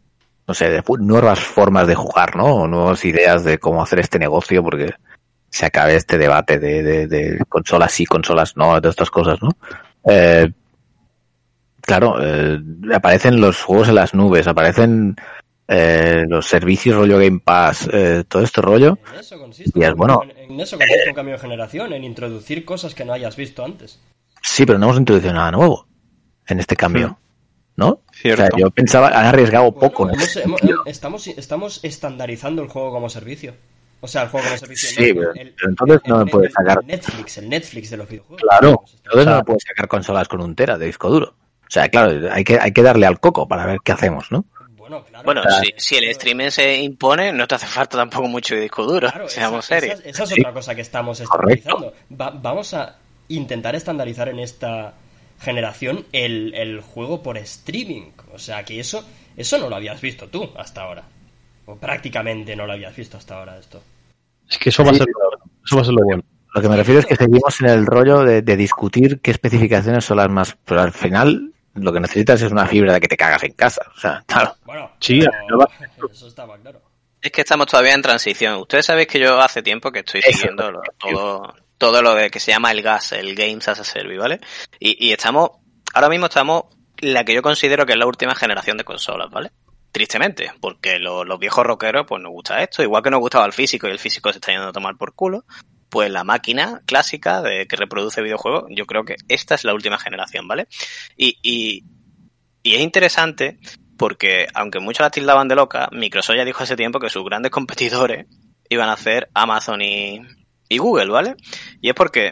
no sé, de nuevas formas de jugar, ¿no? O nuevas ideas de cómo hacer este negocio, porque se acabe este debate de, de, de consolas sí, consolas no, de estas cosas, ¿no? Eh, claro, eh, aparecen los juegos en las nubes, aparecen eh, los servicios rollo Game Pass, eh, todo este rollo. En eso consiste, y es, bueno, en, en eso consiste un cambio de generación, en introducir cosas que no hayas visto antes. Sí, pero no hemos introducido nada nuevo en este cambio, ¿no? Cierto. O sea, yo pensaba, han arriesgado bueno, poco. Hemos, hemos, estamos, estamos estandarizando el juego como servicio. O sea, el juego como servicio. Sí, no, pero, el, pero entonces el, no me el, puedes sacar... El Netflix, el Netflix de los videojuegos. Claro, entonces no me puedes sacar consolas con un tera de disco duro. O sea, claro, hay que, hay que darle al coco para ver qué hacemos, ¿no? Bueno, claro, bueno claro, si, si el streaming se impone, no te hace falta tampoco mucho de disco duro, claro, seamos esa, serios. Esa, esa es sí. otra cosa que estamos estandarizando. Va, vamos a intentar estandarizar en esta generación el, el juego por streaming. O sea, que eso eso no lo habías visto tú hasta ahora. O prácticamente no lo habías visto hasta ahora esto. Es que eso va, sí, a ser, eso va a ser lo bueno. Lo que me refiero es que seguimos en el rollo de, de discutir qué especificaciones son las más... Pero al final... Lo que necesitas es una fibra de que te cagas en casa. O sea, claro. Bueno, sí, pero... eso estaba claro. Es que estamos todavía en transición. Ustedes sabéis que yo hace tiempo que estoy siguiendo lo, todo, todo lo de que se llama el G A S, el Games as a Service, ¿vale? Y, y estamos, ahora mismo estamos la que yo considero que es la última generación de consolas, ¿vale? Tristemente, porque lo, los viejos rockeros pues nos gusta esto, igual que nos gustaba el físico y el físico se está yendo a tomar por culo. Pues la máquina clásica de que reproduce videojuegos, yo creo que esta es la última generación, ¿vale? Y, y, y es interesante porque, aunque muchos la tildaban de loca, Microsoft ya dijo hace tiempo que sus grandes competidores iban a ser Amazon y, y Google, ¿vale? Y es porque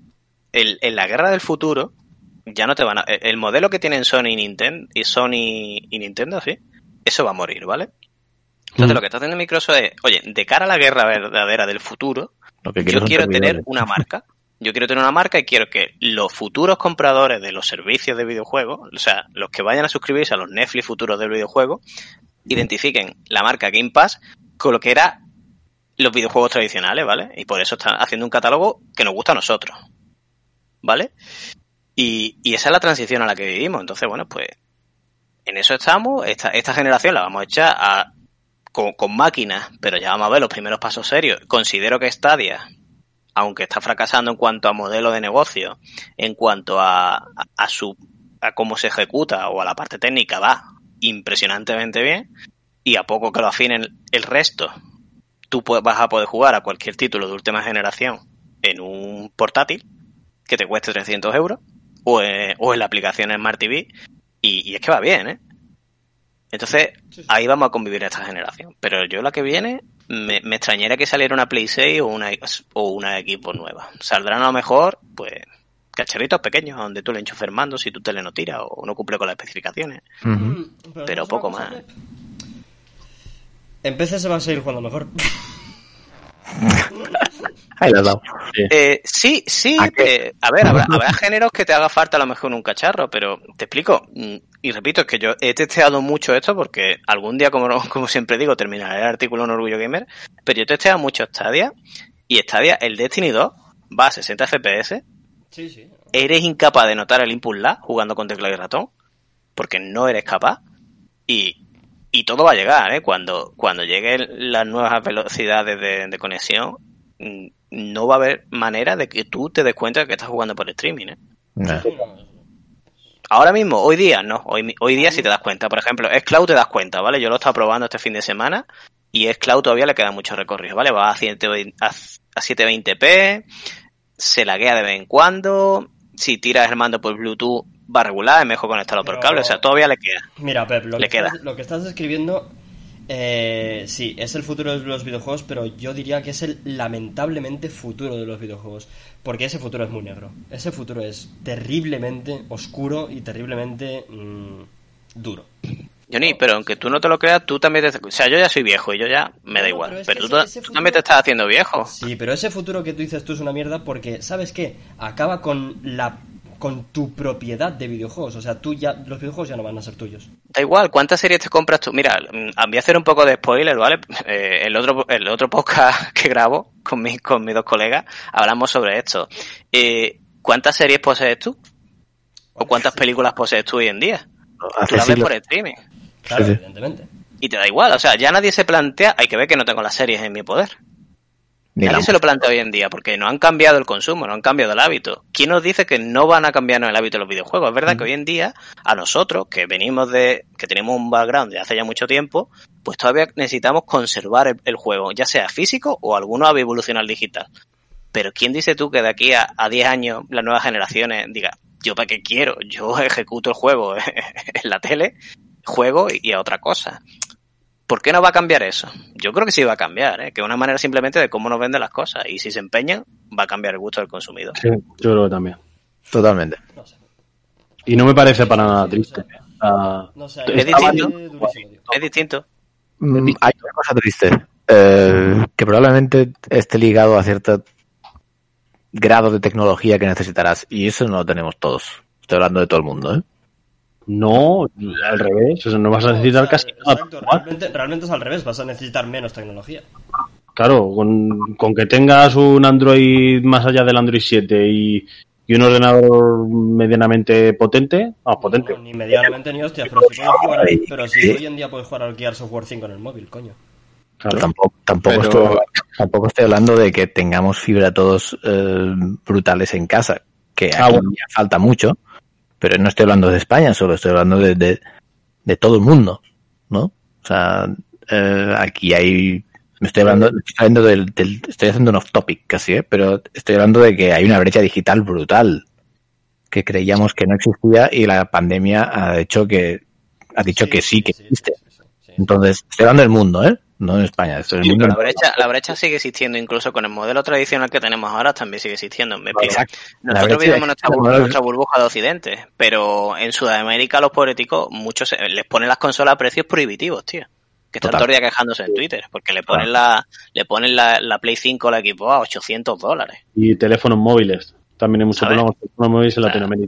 el, en la guerra del futuro ya no te van a... El modelo que tienen Sony y Nintendo, y Sony y Nintendo, sí, eso va a morir, ¿vale? Entonces mm. lo que está haciendo Microsoft es, oye, de cara a la guerra verdadera del futuro, yo quiero tener una marca. Yo quiero tener una marca y quiero que los futuros compradores de los servicios de videojuegos, o sea, los que vayan a suscribirse a los Netflix futuros del videojuego, identifiquen la marca Game Pass con lo que era los videojuegos tradicionales, ¿vale? Y por eso está haciendo un catálogo que nos gusta a nosotros, ¿vale? Y, y esa es la transición a la que vivimos. Entonces, bueno, pues en eso estamos. Esta, esta generación la vamos a echar a, con, con máquinas, pero ya vamos a ver los primeros pasos serios. Considero que Stadia, aunque está fracasando en cuanto a modelo de negocio, en cuanto a, a, a su a cómo se ejecuta o a la parte técnica, va impresionantemente bien, y a poco que lo afinen el resto, tú vas a poder jugar a cualquier título de última generación en un portátil que te cueste trescientos euros o en, o en la aplicación Smart T V, y, y es que va bien, ¿eh? Entonces, ahí vamos a convivir esta generación. Pero yo la que viene, me, me extrañaría que saliera una Play seis o una, o una Xbox nueva. Saldrán a lo mejor, pues, cacharritos pequeños donde tú le enchufes el mando si tu tele no tira o no cumple con las especificaciones. Uh-huh. Pero, Pero poco más. En P C se va a seguir jugando mejor. Ahí lo has dado. Sí, eh, sí, sí ¿A, eh, a ver, habrá, habrá géneros que te haga falta a lo mejor un cacharro, pero te explico, y repito, es que yo he testeado mucho esto porque algún día, como, como siempre digo, terminaré el artículo en Orgullo Gamer, pero yo he testeado mucho Stadia, y Stadia, el Destiny dos, va a sesenta F P S, sí, sí. Eres incapaz de notar el input lag jugando con teclado y ratón, porque no eres capaz, y Y todo va a llegar, ¿eh? Cuando, cuando lleguen las nuevas velocidades de, de conexión, no va a haber manera de que tú te des cuenta de que estás jugando por streaming, ¿eh? No. Ahora mismo, hoy día, no. Hoy, hoy día sí te das cuenta. Por ejemplo, xCloud te das cuenta, ¿vale? Yo lo he estado probando este fin de semana y xCloud todavía le queda mucho recorrido, ¿vale? Va a, setecientos veinte p, se laguea de vez en cuando, si tiras el mando por Bluetooth va regular, es mejor conectarlo por cable, o sea, todavía le queda. Mira, Pep, lo, le que, queda. Estás, lo que estás describiendo, eh, sí, es el futuro de los videojuegos, pero yo diría que es el lamentablemente futuro de los videojuegos, porque ese futuro es muy negro. Ese futuro es terriblemente oscuro y terriblemente mmm, duro. Johnny, pero aunque tú no te lo creas, tú también te... O sea, yo ya soy viejo y yo ya me da no, igual, pero, pero tú, ese, ese tú futuro... también te estás haciendo viejo. Sí, pero ese futuro que tú dices tú es una mierda porque, ¿sabes qué? Acaba con la... con tu propiedad de videojuegos, o sea, tú ya los videojuegos ya no van a ser tuyos. Da igual, ¿cuántas series te compras tú? Mira, voy a hacer un poco de spoiler, ¿vale? Eh, el otro el otro podcast que grabo con mis con mis dos colegas hablamos sobre esto. Eh, ¿Cuántas series posees tú? ¿O cuántas películas posees tú hoy en día? Tú las ves por streaming. Claro, sí, sí. Evidentemente. Y te da igual, o sea, ya nadie se plantea, hay que ver que no tengo las series en mi poder. Ni Nadie la... se lo plantea hoy en día, porque no han cambiado el consumo, no han cambiado el hábito. ¿Quién nos dice que no van a cambiarnos el hábito de los videojuegos? Es verdad mm. que hoy en día, a nosotros, que venimos de, que tenemos un background de hace ya mucho tiempo, pues todavía necesitamos conservar el, el juego, ya sea físico o alguno va a evolucionar al digital. Pero ¿quién dice tú que de aquí a, a diez años las nuevas generaciones diga, yo para qué quiero? Yo ejecuto el juego en la tele, juego y, y a otra cosa. ¿Por qué no va a cambiar eso? Yo creo que sí va a cambiar, ¿eh? Que es una manera simplemente de cómo nos venden las cosas. Y si se empeñan, va a cambiar el gusto del consumidor. Sí, yo creo que también. Totalmente. Y no me parece para nada triste. Uh, no sé, es, distinto. es distinto. Mm, hay una cosa triste. Eh, que probablemente esté ligado a cierto grado de tecnología que necesitarás. Y eso no lo tenemos todos. Estoy hablando de todo el mundo, ¿eh? No, al revés, eso no vas a necesitar no, o sea, casi nada. Exacto, realmente, realmente es al revés, vas a necesitar menos tecnología. Claro, con, con que tengas un Android más allá del Android siete y, y un ordenador medianamente potente, ah, potente. No, ni medianamente ni hostias, pero si, puedes jugar, pero si hoy en día puedes jugar al Gears of War cinco en el móvil, coño. Claro. Tampoco, tampoco, pero... estoy, tampoco estoy hablando de que tengamos fibra todos eh, brutales en casa, que aquí ah, bueno. falta mucho. Pero no estoy hablando de España solo, estoy hablando de, de, de todo el mundo, ¿no? O sea, eh, aquí hay... Me estoy hablando, estoy hablando del, del... Estoy haciendo un off-topic casi, ¿eh? Pero estoy hablando de que hay una brecha digital brutal que creíamos que no existía y la pandemia ha hecho que... Ha dicho sí, que sí, que sí, existe. Sí, sí, sí, sí. Entonces, estoy hablando del mundo, ¿eh? No en España. Estoy en el mundo. La brecha, la brecha sigue existiendo, incluso con el modelo tradicional que tenemos ahora también sigue existiendo. Me Exacto. Nosotros vivimos nuestra, burbuja, nuestra burbuja de Occidente, pero en Sudamérica los pobreticos, muchos les ponen las consolas a precios prohibitivos, tío. Que están todo el día quejándose en Twitter, porque le ponen la le ponen la, la Play cinco o la Xbox a ochocientos dólares. Y teléfonos móviles. También hay muchos teléfonos móviles en Latinoamérica.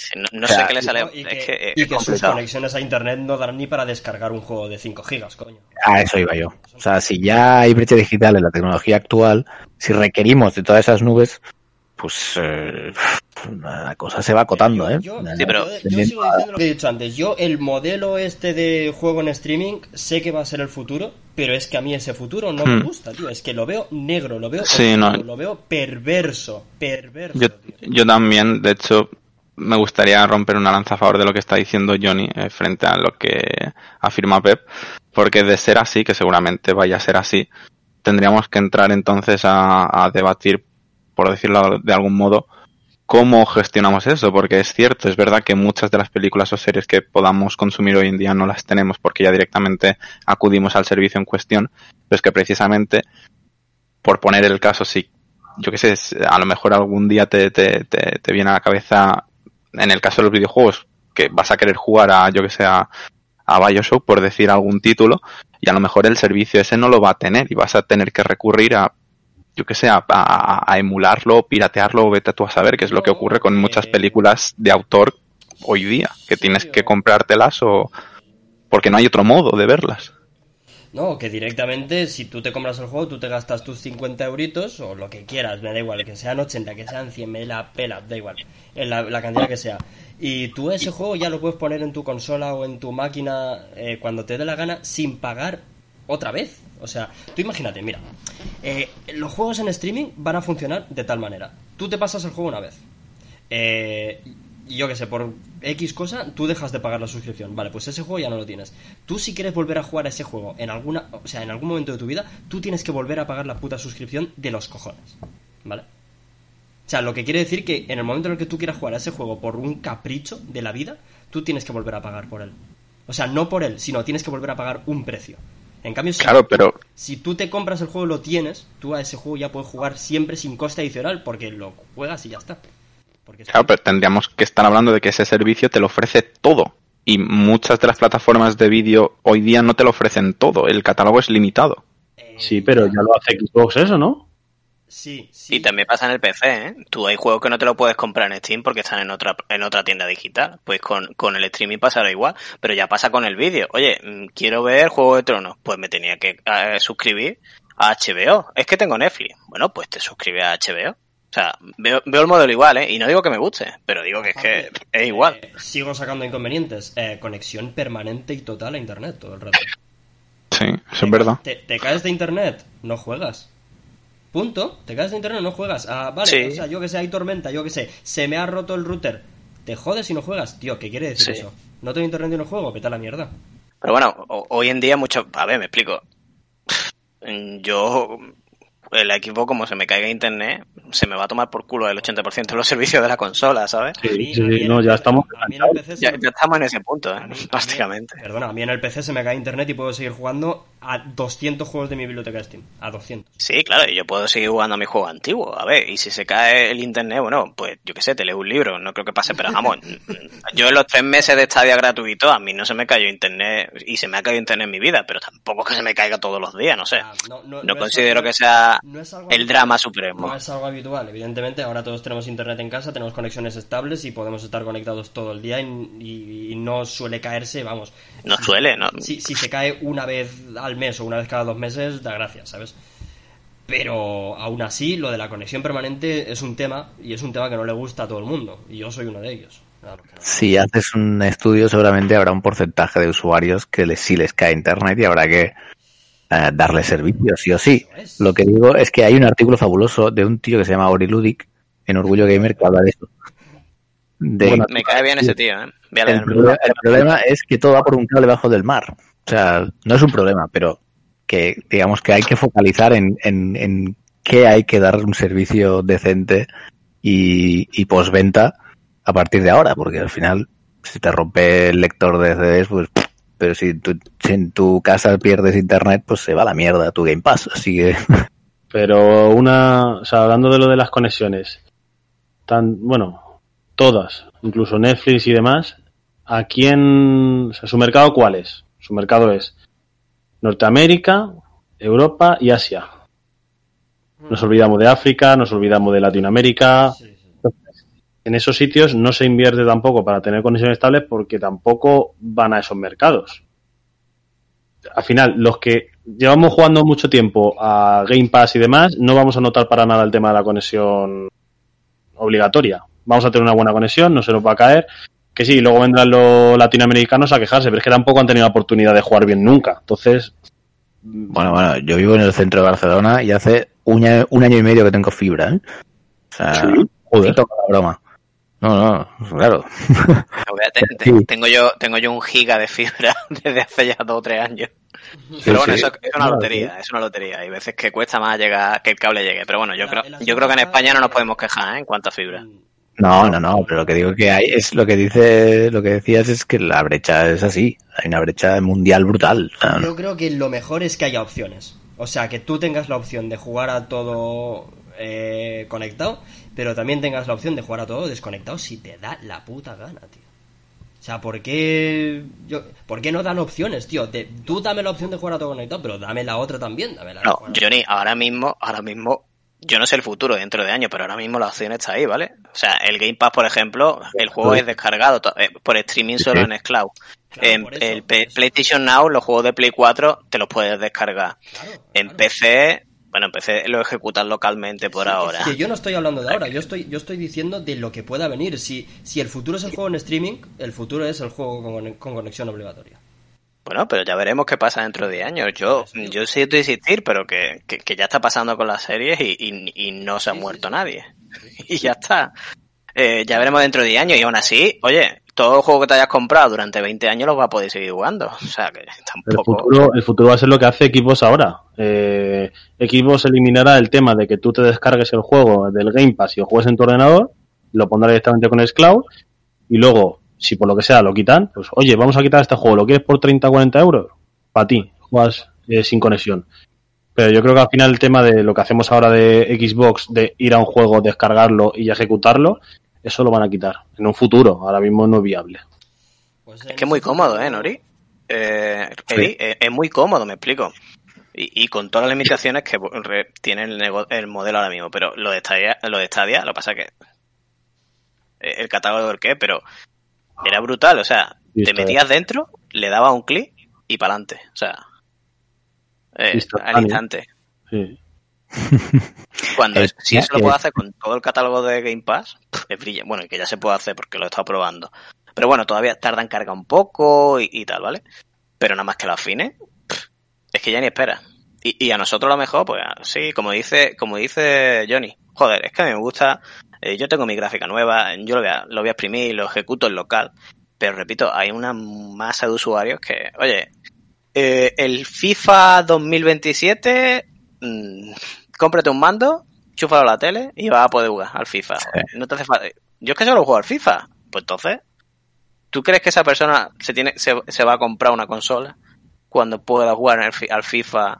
No, no o sea, sé qué le sale. Y que, es que, y es que sus conexiones a internet no darán ni para descargar un juego de cinco gigas, coño. A eso iba yo. O sea, si ya hay brecha digital en la tecnología actual, si requerimos de todas esas nubes, pues eh, la cosa se va acotando, ¿eh? Yo, yo, sí, pero yo, yo sigo diciendo lo que he dicho antes. Yo, el modelo este de juego en streaming, sé que va a ser el futuro, pero es que a mí ese futuro no hmm. me gusta, tío. Es que lo veo negro, lo veo sí, oscuro, no. lo veo perverso, perverso. Yo, yo también, de hecho, me gustaría romper una lanza a favor de lo que está diciendo Johnny eh, frente a lo que afirma Pep, porque de ser así, que seguramente vaya a ser así, tendríamos que entrar entonces a, a debatir, por decirlo de algún modo, cómo gestionamos eso, porque es cierto, es verdad que muchas de las películas o series que podamos consumir hoy en día no las tenemos porque ya directamente acudimos al servicio en cuestión, pero es que precisamente, por poner el caso, si, yo qué sé, a lo mejor algún día te, te, te, te viene a la cabeza, en el caso de los videojuegos, que vas a querer jugar a, yo que sé, a, a BioShock, por decir algún título, y a lo mejor el servicio ese no lo va a tener y vas a tener que recurrir a yo que sé, a, a, a emularlo, piratearlo, vete tú a saber, que es lo que ocurre con muchas películas de autor hoy día, que tienes que comprártelas o porque no hay otro modo de verlas. No, que directamente, si tú te compras el juego, tú te gastas tus cincuenta euritos, o lo que quieras, me da igual, que sean ochenta, que sean cien, me la pela, da igual, la, la cantidad que sea. Y tú ese juego ya lo puedes poner en tu consola o en tu máquina eh, cuando te dé la gana, sin pagar otra vez. O sea, tú imagínate, mira, eh, los juegos en streaming van a funcionar de tal manera. Tú te pasas el juego una vez. Eh, yo qué sé, por X cosa, tú dejas de pagar la suscripción. Vale, pues ese juego ya no lo tienes. Tú si quieres volver a jugar a ese juego en alguna, o sea, en algún momento de tu vida, tú tienes que volver a pagar la puta suscripción de los cojones. ¿Vale? O sea, lo que quiere decir que en el momento en el que tú quieras jugar a ese juego por un capricho de la vida, tú tienes que volver a pagar por él. O sea, no por él, sino tienes que volver a pagar un precio. En cambio, si, claro, pero... si tú te compras el juego y lo tienes, tú a ese juego ya puedes jugar siempre sin coste adicional, porque lo juegas y ya está. Porque claro, pero tendríamos que estar hablando de que ese servicio te lo ofrece todo. Y muchas de las plataformas de vídeo hoy día no te lo ofrecen todo. El catálogo es limitado. Eh, sí, pero ya lo hace Xbox eso, ¿no? Sí, sí. Y también pasa en el P C, ¿eh? Tú hay juegos que no te lo puedes comprar en Steam porque están en otra en otra tienda digital. Pues con, con el streaming pasará igual, pero ya pasa con el vídeo. Oye, quiero ver Juego de Tronos, pues me tenía que eh, suscribir a H B O. Es que tengo Netflix. Bueno, pues te suscribes a H B O. O sea, veo, veo el modelo igual, ¿eh? Y no digo que me guste, pero digo que es que es igual. Eh, sigo sacando inconvenientes. Eh, conexión permanente y total a internet todo el rato. Sí, eso es verdad. Te, te caes de internet, no juegas. Punto, te caes de internet, no juegas. Ah, vale, sí. O sea, yo que sé, hay tormenta, yo que sé, se me ha roto el router. Te jodes si no juegas, tío, ¿qué quiere decir sí. eso? No tengo internet y no juego, vete a la mierda. Pero bueno, hoy en día mucho... A ver, me explico. Yo... El equipo, como se me caiga internet, se me va a tomar por culo el ochenta por ciento de los servicios de la consola, ¿sabes? Sí, sí, sí no, ya estamos... Ya, ya estamos en ese punto, ¿eh? Mí, prácticamente. A mí, perdona, a mí en el P C se me cae internet y puedo seguir jugando a doscientos juegos de mi biblioteca de Steam. A doscientos. Sí, claro, y yo puedo seguir jugando a mi juego antiguo. A ver, y si se cae el internet, bueno, pues yo qué sé, te leo un libro, no creo que pase, pero vamos, yo en los tres meses de Stadia gratuito, a mí no se me cayó internet, y se me ha caído internet en mi vida, pero tampoco que se me caiga todos los días, no sé. Ah, no, no, no, no considero algo, que sea no es algo el drama supremo. No es algo habitual, evidentemente, ahora todos tenemos internet en casa, tenemos conexiones estables y podemos estar conectados todo el día y, y, y no suele caerse, vamos. No si, suele, ¿no? Si, si se cae una vez al mes o una vez cada dos meses, da gracias, ¿sabes? Pero aún así, lo de la conexión permanente es un tema, y es un tema que no le gusta a todo el mundo, y yo soy uno de ellos. Claro, claro. Si haces un estudio, seguramente habrá un porcentaje de usuarios que les, sí les cae internet y habrá que eh, darle servicio, sí o sí. Es. Lo que digo es que hay un artículo fabuloso de un tío que se llama Ori Ludic en Orgullo Gamer que habla de eso. De, bueno, me cae bien ese tío, ¿eh? El, el, problema, el problema es que todo va por un cable bajo del mar. O sea, no es un problema, pero que digamos que hay que focalizar en, en, en qué hay que dar un servicio decente y, y postventa a partir de ahora, porque al final si te rompe el lector de C Ds, pues pero si, tu, si en tu casa pierdes internet, pues se va a la mierda tu Game Pass, así que... Pero una, o sea, hablando de lo de las conexiones, tan, bueno, todas, incluso Netflix y demás, ¿a quién, o sea, su mercado cuál es? Su mercado es Norteamérica, Europa y Asia. Nos olvidamos de África, nos olvidamos de Latinoamérica. Sí, sí. en esos sitios no se invierte tampoco para tener conexiones estables porque tampoco van a esos mercados. Al final, los que llevamos jugando mucho tiempo a Game Pass y demás, no vamos a notar para nada el tema de la conexión obligatoria. Vamos a tener una buena conexión, no se nos va a caer. Que sí, luego vendrán los latinoamericanos a quejarse, pero es que tampoco han tenido la oportunidad de jugar bien nunca. Entonces... Bueno, bueno, yo vivo en el centro de Barcelona y hace un año, un año y medio que tengo fibra, ¿eh? O sea, ¿sí? Joder, toca la broma. No, no, claro. Tengo yo, tengo yo un giga de fibra desde hace ya dos o tres años. Pero bueno, sí, eso es una lotería, es una lotería. Hay veces que cuesta más llegar que el cable llegue. Pero bueno, yo creo, yo creo que en España no nos podemos quejar, ¿eh? En cuanto a fibra. No, no, no, pero lo que digo que hay es lo que dice, lo que decías es que la brecha es así. Hay una brecha mundial brutal. ¿No? Yo creo que lo mejor es que haya opciones. O sea, que tú tengas la opción de jugar a todo eh, conectado, pero también tengas la opción de jugar a todo desconectado si te da la puta gana, tío. O sea, ¿por qué, yo, ¿por qué no dan opciones, tío? Te, tú dame la opción de jugar a todo conectado, pero dame la otra también. Dame la no, Johnny, ahora mismo, ahora mismo, yo no sé el futuro dentro de años, pero ahora mismo la opción está ahí, ¿vale? O sea, el Game Pass, por ejemplo, el juego es descargado eh, por streaming solo en Xcloud. Claro, en eso, el P- PlayStation Now, los juegos de Play cuatro te los puedes descargar. Claro, en claro. P C, bueno, en P C lo ejecutan localmente por sí, ahora. Que yo no estoy hablando de ahora, yo estoy yo estoy diciendo de lo que pueda venir. Si si el futuro es el juego en streaming, el futuro es el juego con, con conexión obligatoria. Bueno, pero ya veremos qué pasa dentro de años. Yo yo siento insistir, pero que, que, que ya está pasando con las series y, y, y no se ha sí, muerto sí, sí. nadie. Y ya está. Eh, ya veremos dentro de diez años y aún así, oye, todo el juego que te hayas comprado durante veinte años los vas a poder seguir jugando. O sea, que tampoco... El futuro, el futuro va a ser lo que hace Xbox ahora. Eh, Xbox eliminará el tema de que tú te descargues el juego del Game Pass y lo juegues en tu ordenador, lo pondrá directamente con xCloud y luego, si por lo que sea lo quitan, pues oye, vamos a quitar este juego, ¿lo quieres por treinta o cuarenta euros? Para ti, juegas eh, sin conexión. Pero yo creo que al final el tema de lo que hacemos ahora de Xbox, de ir a un juego, descargarlo y ejecutarlo, eso lo van a quitar en un futuro. Ahora mismo no es viable. Pues es que es muy cómodo, ¿eh, Nori? Eh, Eri, sí. es, es muy cómodo, me explico. Y, y con todas las limitaciones que re, tiene el, nego- el modelo ahora mismo. Pero lo de Stadia, lo de Stadia, lo que pasa es que el catálogo del qué, pero era brutal. O sea, te metías dentro, le dabas un clic y para adelante. O sea, eh, al instante. Sí. Cuando es, si eso lo puedo hacer con todo el catálogo de Game Pass, es brillante. Bueno, y que ya se puede hacer porque lo he estado probando. Pero bueno, todavía tarda en cargar un poco y, y tal, ¿vale? Pero nada más que lo afine, es que ya ni espera. Y, y a nosotros lo mejor, pues sí, como dice, como dice Johnny, joder, es que a mí me gusta, eh, yo tengo mi gráfica nueva, yo lo voy a, lo voy a exprimir, lo ejecuto en local. Pero repito, hay una masa de usuarios que, oye, eh, el FIFA dos mil veintisiete... Mmm, cómprate un mando, chúfalo a la tele y vas a poder jugar al FIFA. Sí. No te hace falta. Yo es que solo juego al FIFA. Pues entonces, ¿tú crees que esa persona se tiene se, se va a comprar una consola cuando pueda jugar al, al FIFA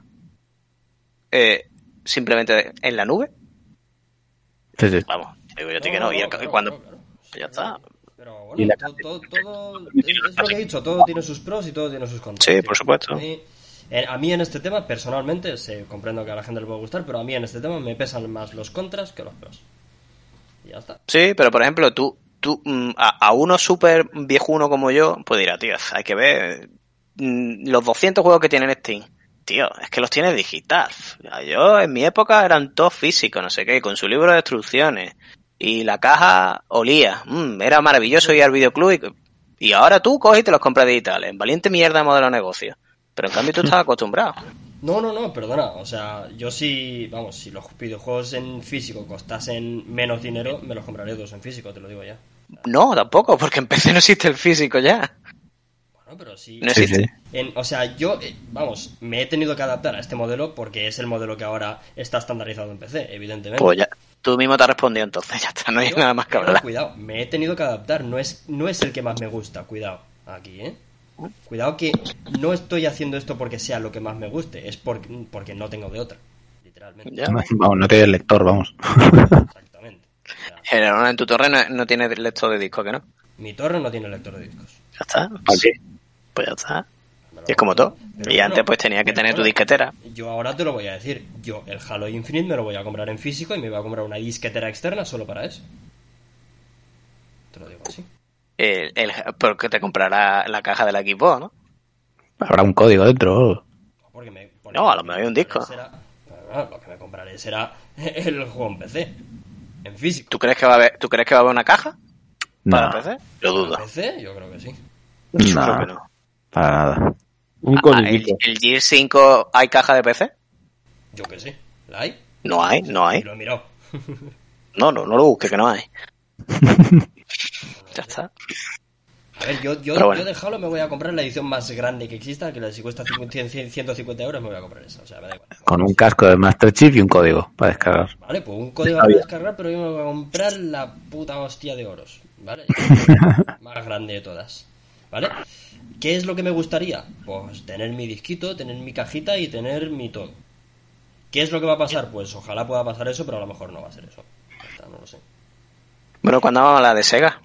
eh, simplemente en la nube? Sí, sí. Vamos, digo yo a ti que no. Y el, cuando pues ya está. Pero bueno, todo, todo, todo es lo que he dicho, todo tiene sus pros y todo tiene sus contras. Sí, por supuesto. A mí en este tema, personalmente, sé, comprendo que a la gente le puede gustar, pero a mí en este tema me pesan más los contras que los pros. Y ya está. Sí, pero por ejemplo, tú, tú a, a uno súper viejuno como yo, pues dirá, tío, hay que ver los doscientos juegos que tienen Steam. Tío, es que los tiene digital. Yo en mi época eran todos físicos, no sé qué, con su libro de instrucciones. Y la caja olía. Mm, era maravilloso ir al videoclub. Y, y ahora tú coges y te los compras digitales. Valiente mierda de modelo de negocio. Pero en cambio tú estás acostumbrado. No, no, no, perdona. O sea, yo sí, vamos, si los videojuegos en físico costasen menos dinero, me los compraré todos en físico, te lo digo ya. O sea, no, tampoco, porque en P C no existe el físico ya. Bueno, pero sí. No existe. Sí, sí. En, o sea, yo, eh, vamos, me he tenido que adaptar a este modelo porque es el modelo que ahora está estandarizado en P C, evidentemente. Pues ya, tú mismo te has respondido entonces, ya está, no hay yo, nada más que hablar. Cuidado, me he tenido que adaptar, no es, no es el que más me gusta, cuidado, aquí, ¿eh? Cuidado que no estoy haciendo esto porque sea lo que más me guste, es porque, porque no tengo de otra, literalmente. ¿Ya? Vamos, no tienes lector, vamos. Exactamente. O sea, en tu torre no, no tiene lector de disco, ¿que no? Mi torre no tiene lector de discos. Ya está. ¿Para qué? Pues ya está. Y es como todo. Pero y bueno, antes pues tenía que tener tu disquetera. Yo ahora te lo voy a decir. Yo el Halo Infinite me lo voy a comprar en físico y me voy a comprar una disquetera externa solo para eso. Te lo digo así. El, el, porque te comprará la caja del equipo, ¿no? Habrá un código dentro. Porque me, porque no, a lo mejor hay un disco. Será, bueno, lo que me compraré será el juego en P C. En físico. ¿Tú crees que va a haber, ¿tú crees que va a haber una caja? ¿Para no. P C? Lo dudo. ¿Para P C? Yo creo que sí. No, Yo creo que no. Para nada. Un ah, ¿el, ¿El Gear cinco hay caja de P C? Yo que sí. ¿La hay? No hay, no hay. Y lo he mirado. No, no, no lo busques, que no hay. Ya está. A ver, yo, yo, bueno. yo de Halo me voy a comprar la edición más grande que exista, que si cuesta ciento cincuenta euros me voy a comprar esa, o sea, me da igual. Con un casco de Master Chief y un código para descargar. Vale, pues un código para descargar, pero yo me voy a comprar la puta hostia de oros, ¿vale? Más grande de todas, ¿vale? ¿Qué es lo que me gustaría? Pues tener mi disquito, tener mi cajita y tener mi todo. ¿Qué es lo que va a pasar? Pues ojalá pueda pasar eso, pero a lo mejor no va a ser eso. Está, no lo sé. Bueno, ¿cuándo vamos a la de Sega?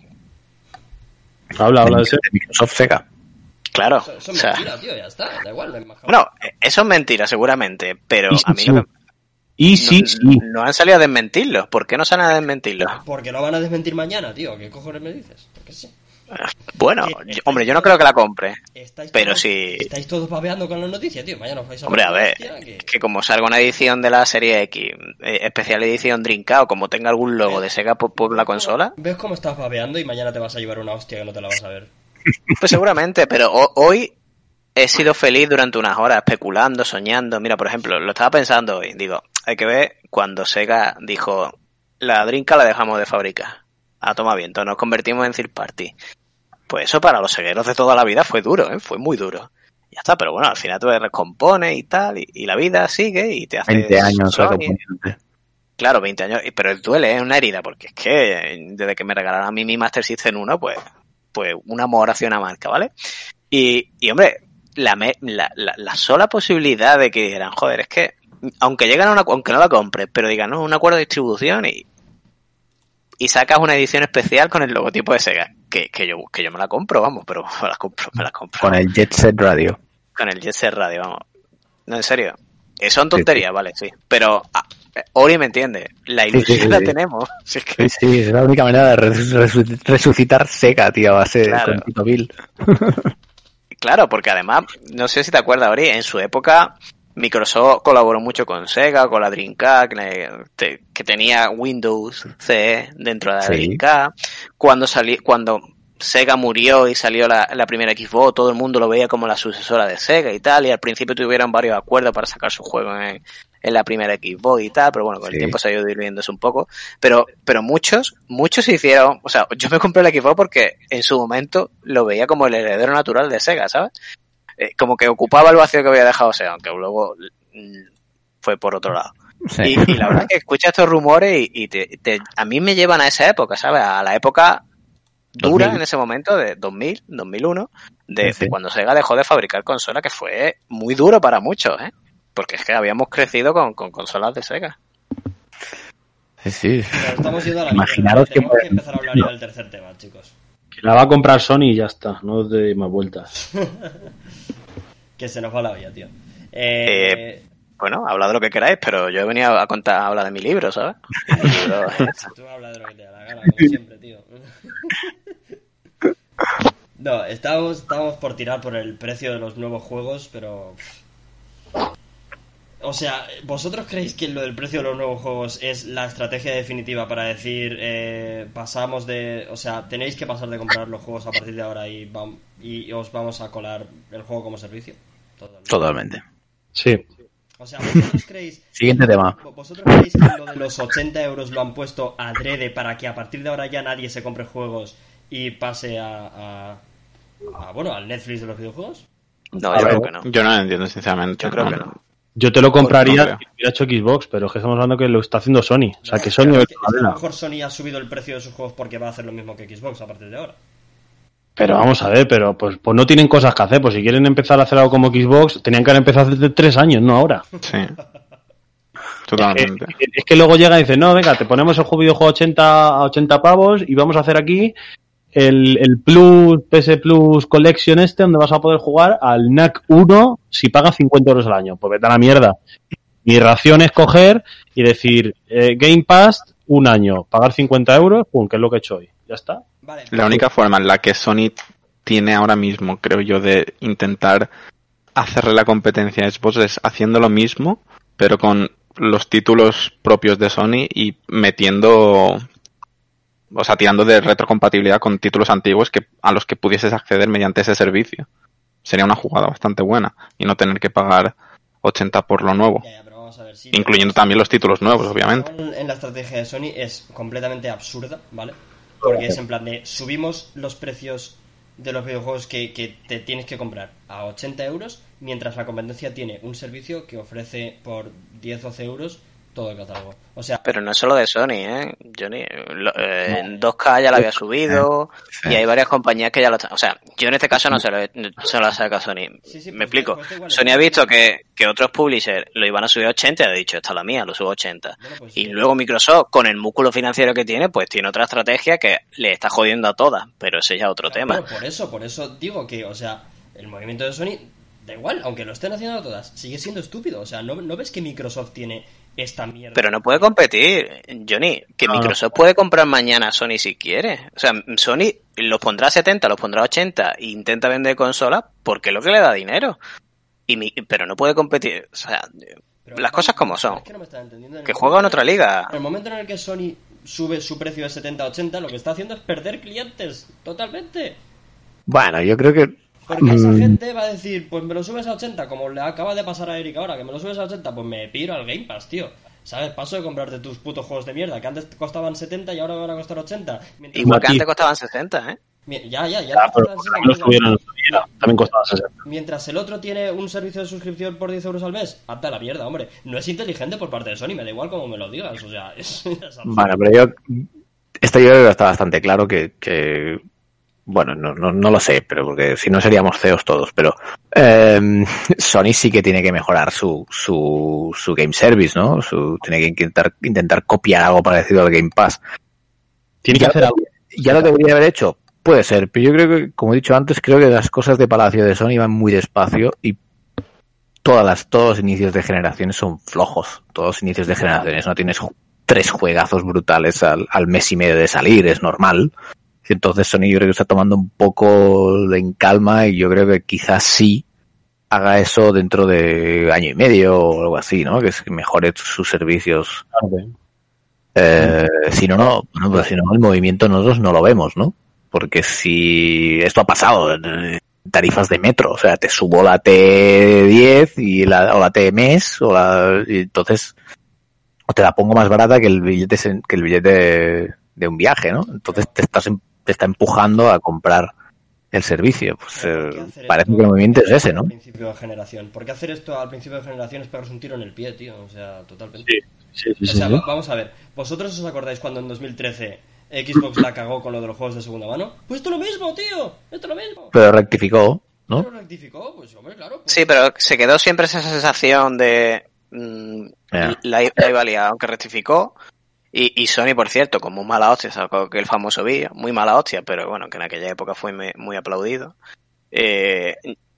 Habla, habla de, de Microsoft Sega. Claro. Eso, eso es o sea... mentira, tío, ya está, da igual. No hay más bueno, eso es mentira seguramente, pero sí, a mí sí. no me... Y sí, no, sí. No han salido a desmentirlo. ¿Por qué no salen a desmentirlo? Porque lo van a desmentir mañana, tío. ¿Qué cojones me dices? Porque sí. Bueno, yo, hombre, yo no creo que la compre. Pero todos, si... Estáis todos babeando con la noticia, tío. Mañana os vais a... Hombre, a ver, que... que como salga una edición de la serie X, eh, especial edición Dreamcast, o como tenga algún logo de Sega por, por la consola... ¿Ves cómo estás babeando y mañana te vas a llevar una hostia que no te la vas a ver? Pues seguramente, pero ho- hoy he sido feliz durante unas horas especulando, soñando. Mira, por ejemplo, lo estaba pensando hoy. Digo, hay que ver cuando Sega dijo, la Dreamcast la dejamos de fabricar. A toma viento, nos convertimos en third party. Pues eso para los segueros de toda la vida fue duro, ¿eh? Fue muy duro. Ya está, pero bueno, al final te recompones y tal, y, y la vida sigue y te hace... veinte años recomponiéndote. Claro, veinte años, pero duele, es una herida, porque es que desde que me regalaron a mí mi Master System uno, pues, pues un amor hacia una marca, ¿vale? Y, y hombre, la, me, la, la, la sola posibilidad de que dijeran, joder, es que, aunque llegan a una, aunque no la compres, pero digan, no, un acuerdo de distribución y... y sacas una edición especial con el logotipo de Sega, que, que yo que yo me la compro, vamos, pero me la compro, me la compro. Con el Jet Set Radio. Con el Jet Set Radio, vamos. No, en serio. Son tonterías, sí, sí. Vale, sí. Pero ah, Ori me entiende, la ilusión sí, sí, sí, la sí. tenemos. Si es que... Sí, sí, es la única manera de resuc- resucitar Sega, tío, a base claro. con Tito Bill. Claro, porque además, no sé si te acuerdas, Ori, en su época... Microsoft colaboró mucho con Sega, con la Dreamcast, que, que tenía Windows C E dentro de la sí. Dreamcast. Cuando salió, cuando Sega murió y salió la, la primera Xbox, todo el mundo lo veía como la sucesora de Sega y tal, y al principio tuvieron varios acuerdos para sacar su juego en, en la primera Xbox y tal, pero bueno, con sí. el tiempo se ha ido diluyéndose un poco. Pero, pero muchos, muchos se hicieron, o sea, yo me compré la Xbox porque en su momento lo veía como el heredero natural de Sega, ¿sabes? Como que ocupaba el vacío que había dejado Sega, aunque luego fue por otro lado. Sí. Y, y la verdad es que escuchas estos rumores y, y te, te, a mí me llevan a esa época, ¿sabes? A la época dura dos mil en ese momento de dos mil, dos mil uno, de, sí. de cuando Sega dejó de fabricar consolas, que fue muy duro para muchos, ¿eh? Porque es que habíamos crecido con, con consolas de Sega. Sí, sí. Pero estamos yendo a la Imaginaros que tenemos que... que empezar a hablar ya del tercer tema, chicos. Que la va a comprar Sony y ya está, no os deis más vueltas. Que se nos va la olla, tío. Eh... Eh, bueno, habla de lo que queráis, pero yo he venido a contar, a hablar de mi libro, ¿sabes? Mi libro, tú hablas de lo que te da la gana, como siempre, tío. No, estábamos, estábamos por tirar por el precio de los nuevos juegos, pero... O sea, ¿vosotros creéis que lo del precio de los nuevos juegos es la estrategia definitiva para decir eh, pasamos de... O sea, tenéis que pasar de comprar los juegos a partir de ahora y, vam, y os vamos a colar el juego como servicio? Totalmente. Totalmente. Sí. O sea, ¿vosotros creéis... Siguiente tema. ¿Vosotros creéis que lo de los ochenta euros lo han puesto adrede para que a partir de ahora ya nadie se compre juegos y pase a... a, a bueno, al Netflix de los videojuegos? No, yo creo que no. Yo no lo entiendo, sinceramente. Yo creo no. que no. Yo te lo compraría si hubiera hecho Xbox, pero es que estamos hablando que lo está haciendo Sony. O sea, que Sony... Es que, es que a lo mejor Sony ha subido el precio de sus juegos porque va a hacer lo mismo que Xbox a partir de ahora. Pero vamos a ver, pero pues, pues no tienen cosas que hacer. Pues si quieren empezar a hacer algo como Xbox, tenían que haber empezado hace tres años, no ahora. Sí. Totalmente. Es que, es que luego llega y dice, no, venga, te ponemos el videojuego ochenta a ochenta pavos y vamos a hacer aquí el, el Plus, P S Plus Collection este, donde vas a poder jugar al N A C uno si pagas cincuenta euros al año. Pues vete a la mierda. Mi ración es coger y decir, eh, Game Pass, un año, pagar cincuenta euros, pum, que es lo que he hecho hoy. ya está. Vale. La única forma en la que Sony tiene ahora mismo, creo yo, de intentar hacerle la competencia a Xbox es haciendo lo mismo, pero con los títulos propios de Sony y metiendo, o sea, tirando de retrocompatibilidad con títulos antiguos que a los que pudieses acceder mediante ese servicio. Sería una jugada bastante buena y no tener que pagar ochenta por lo nuevo. Ya, ya, pero vamos a ver, sí, incluyendo también los títulos nuevos, obviamente. En la estrategia de Sony es completamente absurda, ¿vale? Porque es en plan de subimos los precios de los videojuegos que, que te tienes que comprar a ochenta euros, mientras la competencia tiene un servicio que ofrece por diez doce euros todo el catálogo. O sea, pero no es solo de Sony, ¿eh? Johnny, lo, eh, en dos K ya lo había subido y hay varias compañías que ya lo están. O sea, yo en este caso no se lo, se lo saca a Sony. Sí, sí, Me pues explico. Pues igual, Sony ha visto que, que otros publishers lo iban a subir a ochenta y ha dicho, esta es la mía, lo subo a ochenta. Bueno, pues, y sí. Luego Microsoft, con el músculo financiero que tiene, pues tiene otra estrategia que le está jodiendo a todas, pero ese ya es otro claro, tema. Claro, por eso, por eso digo que, o sea, el movimiento de Sony, da igual, aunque lo estén haciendo todas, sigue siendo estúpido. O sea, ¿no, no ves que Microsoft tiene esta mierda? Pero no puede competir, Johnny, que no, Microsoft no. puede comprar mañana a Sony si quiere. O sea, Sony los pondrá a setenta, los pondrá a ochenta e intenta vender consolas porque es lo que le da dinero. Y mi, pero no puede competir. O sea, pero las cosas como son. Es que no me estás entendiendo. Que juega en otra liga. En el momento en el que Sony sube su precio de setenta a ochenta, lo que está haciendo es perder clientes totalmente. Bueno, yo creo que... Porque esa gente va a decir, pues me lo subes a ochenta, como le acaba de pasar a Eric ahora, que me lo subes a ochenta, pues me piro al Game Pass, tío. ¿Sabes? Paso de comprarte tus putos juegos de mierda, que antes costaban setenta y ahora me van a costar ochenta. Mientras Igual que antes costaban sesenta, ¿eh? Ya, ya, ya. ya pero también, subieron, también costaban sesenta. Mientras el otro tiene un servicio de suscripción por diez euros al mes, hazte a la mierda, hombre. No es inteligente por parte de Sony, me da igual como me lo digas, o sea, es... es bueno, pero yo... Esto yo creo que está bastante claro que... que... Bueno, no, no, no lo sé, pero porque si no seríamos feos todos, pero eh, Sony sí que tiene que mejorar su, su, su game service, ¿no? Su, tiene que intentar, intentar copiar algo parecido al Game Pass. Tiene que ya, hacer algo. ¿Ya lo debería haber hecho? Puede ser, pero yo creo que, como he dicho antes, creo que las cosas de Palacio de Sony van muy despacio y todas las, todos los inicios de generaciones son flojos. Todos los inicios de generaciones, no tienes tres juegazos brutales al, al mes y medio de salir, es normal. Entonces Sony yo creo que está tomando un poco en calma y yo creo que quizás sí haga eso dentro de año y medio o algo así, ¿no? Que mejore sus servicios. Okay. Eh, si no, no, bueno, pues si no, el movimiento nosotros no lo vemos, ¿no? Porque si esto ha pasado en tarifas de metro, o sea, te subo la T diez y la, o la T M E S o la, y entonces o te la pongo más barata que el billete que el billete de, de un viaje, ¿no? Entonces te estás te está empujando a comprar el servicio. Pues eh, parece que el movimiento es ese, ¿no? Al principio de generación. ¿Por qué hacer esto al principio de generación es pegarse un tiro en el pie, tío? O sea, totalmente. Sí, sí, sí, o sea, sí, sí. Vamos a ver. ¿Vosotros os acordáis cuando en dos mil trece Xbox la cagó con lo de los juegos de segunda mano? Pues esto es lo mismo, tío. Esto es lo mismo. Pero rectificó, ¿no? Pero rectificó, pues hombre, claro. Pues... Sí, pero se quedó siempre esa sensación de mmm, yeah. la, la rivalidad, aunque rectificó. Y, y Sony, por cierto, con muy mala hostia, sacó que el famoso vídeo, muy mala hostia, pero bueno, que en aquella época fue muy, muy aplaudido. Eh,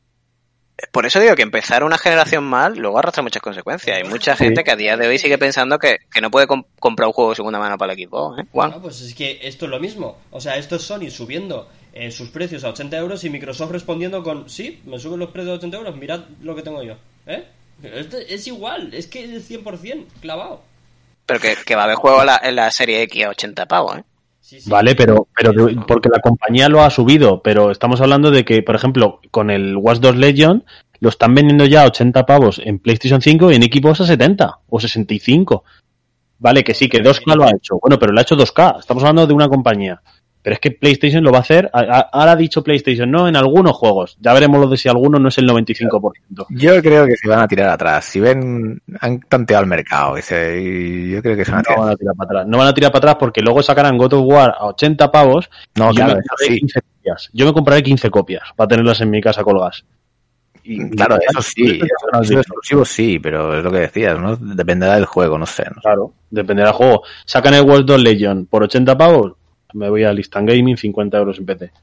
por eso digo que empezar una generación mal luego arrastra muchas consecuencias. Hay mucha gente que a día de hoy sigue pensando que, que no puede comp- comprar un juego de segunda mano para el equipo, ¿eh? Juan. No, pues es que esto es lo mismo. O sea, esto es Sony subiendo eh, sus precios a ochenta euros y Microsoft respondiendo con, sí, me suben los precios a ochenta euros, mirad lo que tengo yo. ¿Eh? Esto es igual, es que es cien por ciento clavado. Pero que, que va a haber juego en la, en la serie X a ochenta pavos, ¿eh? Sí, sí. Vale, pero, pero porque la compañía lo ha subido, pero estamos hablando de que, por ejemplo, con el Watch Dogs Legion lo están vendiendo ya a ochenta pavos en PlayStation cinco y en Xbox a setenta o sesenta y cinco. Vale, que sí, que dos K lo ha hecho. Bueno, pero lo ha hecho dos K. Estamos hablando de una compañía. Pero es que PlayStation lo va a hacer. Ahora ha dicho PlayStation, no, en algunos juegos. Ya veremos lo de si alguno no es el noventa y cinco por ciento. Yo creo que se van a tirar atrás. Si ven, han tanteado el mercado. Ese, y yo creo que se van a tirar. No van a tirar para atrás. No van a tirar para atrás porque luego sacarán God of War a ochenta pavos. No, y claro, yo, me eso sí. quince copias. Yo me compraré quince copias para tenerlas en mi casa colgadas. Y, claro, y, eso sí. Eso exclusivo sí, pero es lo que decías, ¿no? Dependerá del juego, no sé. No claro, dependerá del juego. Sacan el Watch Dogs Legion por ochenta pavos. Me voy a Instant Gaming, cincuenta euros en P C.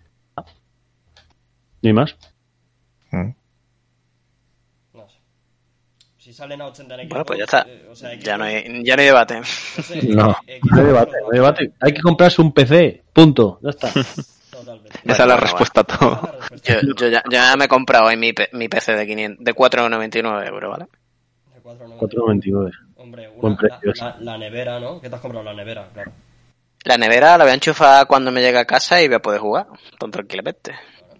¿Ni más? ¿Mm? No sé. Sí, salen a ochenta en Xbox. Bueno, pues ya está. Eh, o sea, ya, no hay, ya no hay debate. No, sé, no, eh, no hay debate, no hay debate. Hay que comprarse un P C, punto, ya está. Totalmente. Esa es la respuesta a todo. Yo, yo ya, ya me he comprado hoy mi, mi P C de quinientos, de cuatrocientos noventa y nueve euros, ¿vale? cuatrocientos noventa y nueve. Hombre, Buen una, precio, la, la, la nevera, ¿no? ¿Qué te has comprado la nevera? Claro. La nevera la voy a enchufar cuando me llegue a casa y voy a poder jugar con tranquilamente.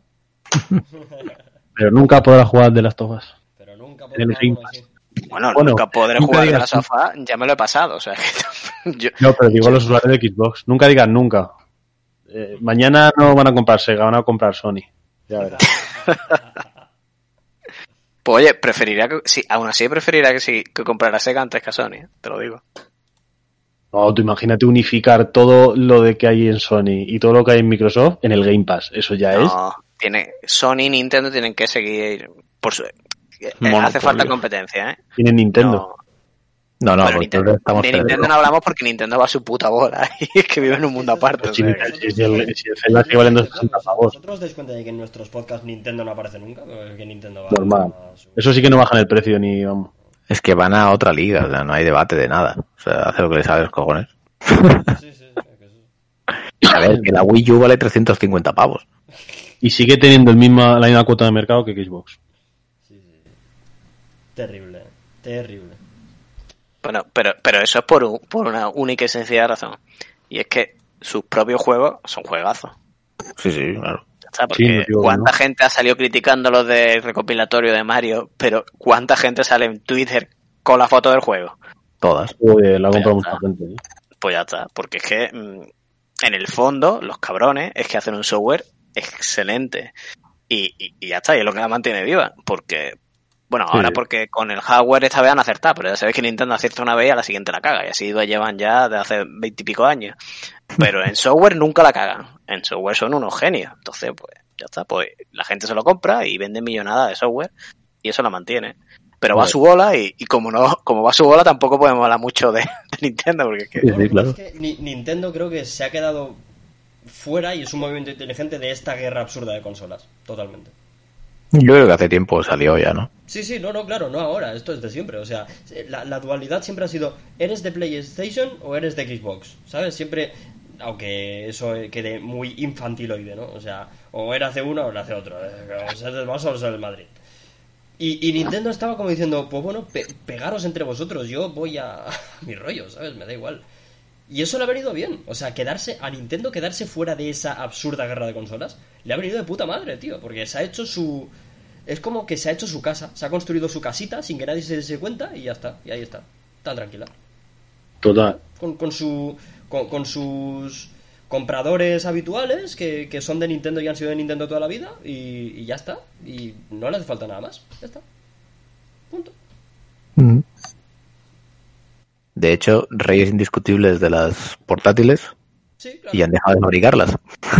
Pero nunca podrás jugar de las tofas. Pero nunca En el podrás Game jugar Pass. así. Bueno, Bueno, nunca podré nunca jugar de digas la sofá, ya me lo he pasado, o sea que yo, No, pero digo los usuarios de Xbox. Nunca digan nunca. Eh, mañana no van a comprar Sega, van a comprar Sony. Ya verás. Pues oye, preferiría que, sí, aún así preferiría que sí, que comprara Sega antes que a Sony, ¿eh? Te lo digo. No, tú imagínate unificar todo lo de que hay en Sony y todo lo que hay en Microsoft en el Game Pass. Eso ya es. No, tiene, Sony y Nintendo tienen que seguir por su, eh, Monopolio. hace falta competencia, ¿eh? Tiene Nintendo. No, no, Pero porque Nintendo, estamos de Nintendo no hablamos porque Nintendo va a su puta bola y es que vive en un mundo aparte. O Si, sea, si, si el, si el Zelda sigue valiendo sesenta pavos. ¿Vosotros os dais cuenta de que en nuestros podcasts Nintendo no aparece nunca? Que Nintendo va Normal. a su... Eso sí que no bajan el precio ni vamos. Es que van a otra liga, o sea, no hay debate de nada. O sea, hace lo que les sale los cojones. Sí, sí, sí, es que eso. A ver, que la Wii U vale trescientos cincuenta pavos. Y sigue teniendo el misma, la misma cuota de mercado que Xbox. Sí, sí. Terrible, terrible. Bueno, pero, pero eso es por, un, por una única y sencilla razón. Y es que sus propios juegos son juegazos. Sí, sí, claro. Ya está, porque Sí, no digo que cuánta no. gente ha salido criticando los del recopilatorio de Mario, pero cuánta gente sale en Twitter con la foto del juego. Todas. Joder, la ha Pues comprado ya mucha está. gente. ¿eh? Pues ya está, porque es que mmm, en el fondo los cabrones es que hacen un software excelente y, y, y ya está, y es lo que la mantiene viva, porque bueno, Sí. ahora porque con el hardware esta vez han acertado, pero ya sabéis que Nintendo acierta una vez y a la siguiente la caga, y así lo llevan ya de hace veintipico años, pero en software nunca la cagan, en software son unos genios, entonces pues ya está, pues la gente se lo compra y vende millonadas de software y eso la mantiene. Pero va a su bola y, y como no como va a su bola tampoco podemos hablar mucho de, de Nintendo porque es que... Sí, sí, claro. Es que Ni- Nintendo creo que se ha quedado fuera y es un movimiento inteligente de esta guerra absurda de consolas, totalmente. Yo creo que hace tiempo salió ya, ¿no? Sí, sí, no, no, claro, no ahora, esto es de siempre, o sea, la, la dualidad siempre ha sido, ¿eres de PlayStation o eres de Xbox? ¿Sabes? Siempre, aunque eso quede muy infantiloide, ¿no? O sea, o eras de uno o eras de otro, o sea, del Barça o sea del Madrid. Y, y Nintendo estaba como diciendo, pues bueno, pe- pegaros entre vosotros, yo voy a, a mi rollo, ¿sabes? Me da igual. Y eso le ha venido bien, o sea, quedarse a Nintendo quedarse fuera de esa absurda guerra de consolas, le ha venido de puta madre, tío, porque se ha hecho su... Es como que se ha hecho su casa, se ha construido su casita sin que nadie se dé cuenta y ya está, y ahí está, tan tranquila. Total. Con, con su con, con sus compradores habituales que, que son de Nintendo y han sido de Nintendo toda la vida y, y ya está, y no le hace falta nada más, ya está. Punto. Mm. De hecho, reyes indiscutibles de las portátiles Sí, claro. y han dejado de fabricarlas.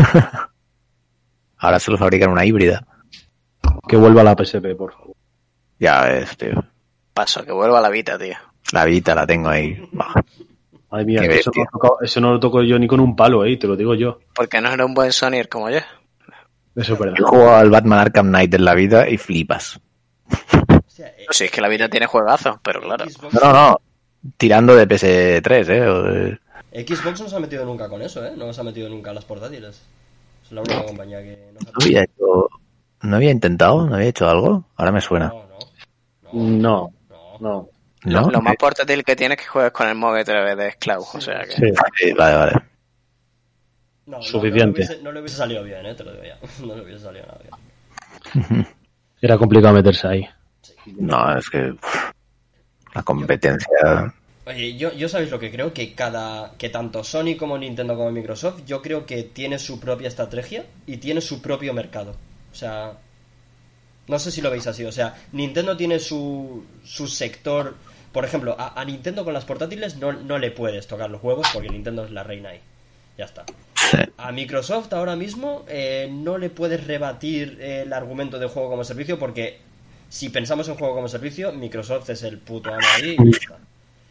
Ahora solo fabrican una híbrida. Que vuelva la P S P, por favor. Ya ves, tío. Paso, que vuelva a la Vita, tío. La Vita la tengo ahí. Baja. Madre mía, Qué que eso, no bestia. lo toco, eso no lo toco yo ni con un palo, eh, te lo digo yo. Porque no era un buen Sonyer como yo. Eso es verdad. Yo juego al Batman Arkham Knight en la vida y flipas. O sea, eh, No sé, es que la Vita tiene juegazos, pero claro. Xbox, No, no, no. Tirando de P S tres, ¿eh? O de- Xbox no se ha metido nunca con eso, ¿eh? No se ha metido nunca en las portátiles. Es la única compañía que no se ha ¿No había hecho... ¿No había intentado? ¿No había hecho algo? Ahora me suena. No, no. No, No. no. Lo, ¿No? lo más portátil que tienes es que juegues con el Move tres de Cloud, o sea que... Sí. Sí, vale, vale. No, no, Suficiente. No, le hubiese, no le hubiese salido bien, ¿eh? Te lo digo ya. No le hubiese salido nada bien. Era complicado meterse ahí. No, es que... uf, la competencia... Oye, yo, yo sabéis lo que creo, que cada que tanto Sony como Nintendo como Microsoft, yo creo que tiene su propia estrategia y tiene su propio mercado. O sea, no sé si lo veis así. O sea, Nintendo tiene su, su sector. Por ejemplo, a, a Nintendo con las portátiles no, no le puedes tocar los huevos porque Nintendo es la reina ahí. Ya está. A Microsoft ahora mismo eh, no le puedes rebatir eh, el argumento de juego como servicio porque si pensamos en juego como servicio, Microsoft es el puto amo ahí y ya está.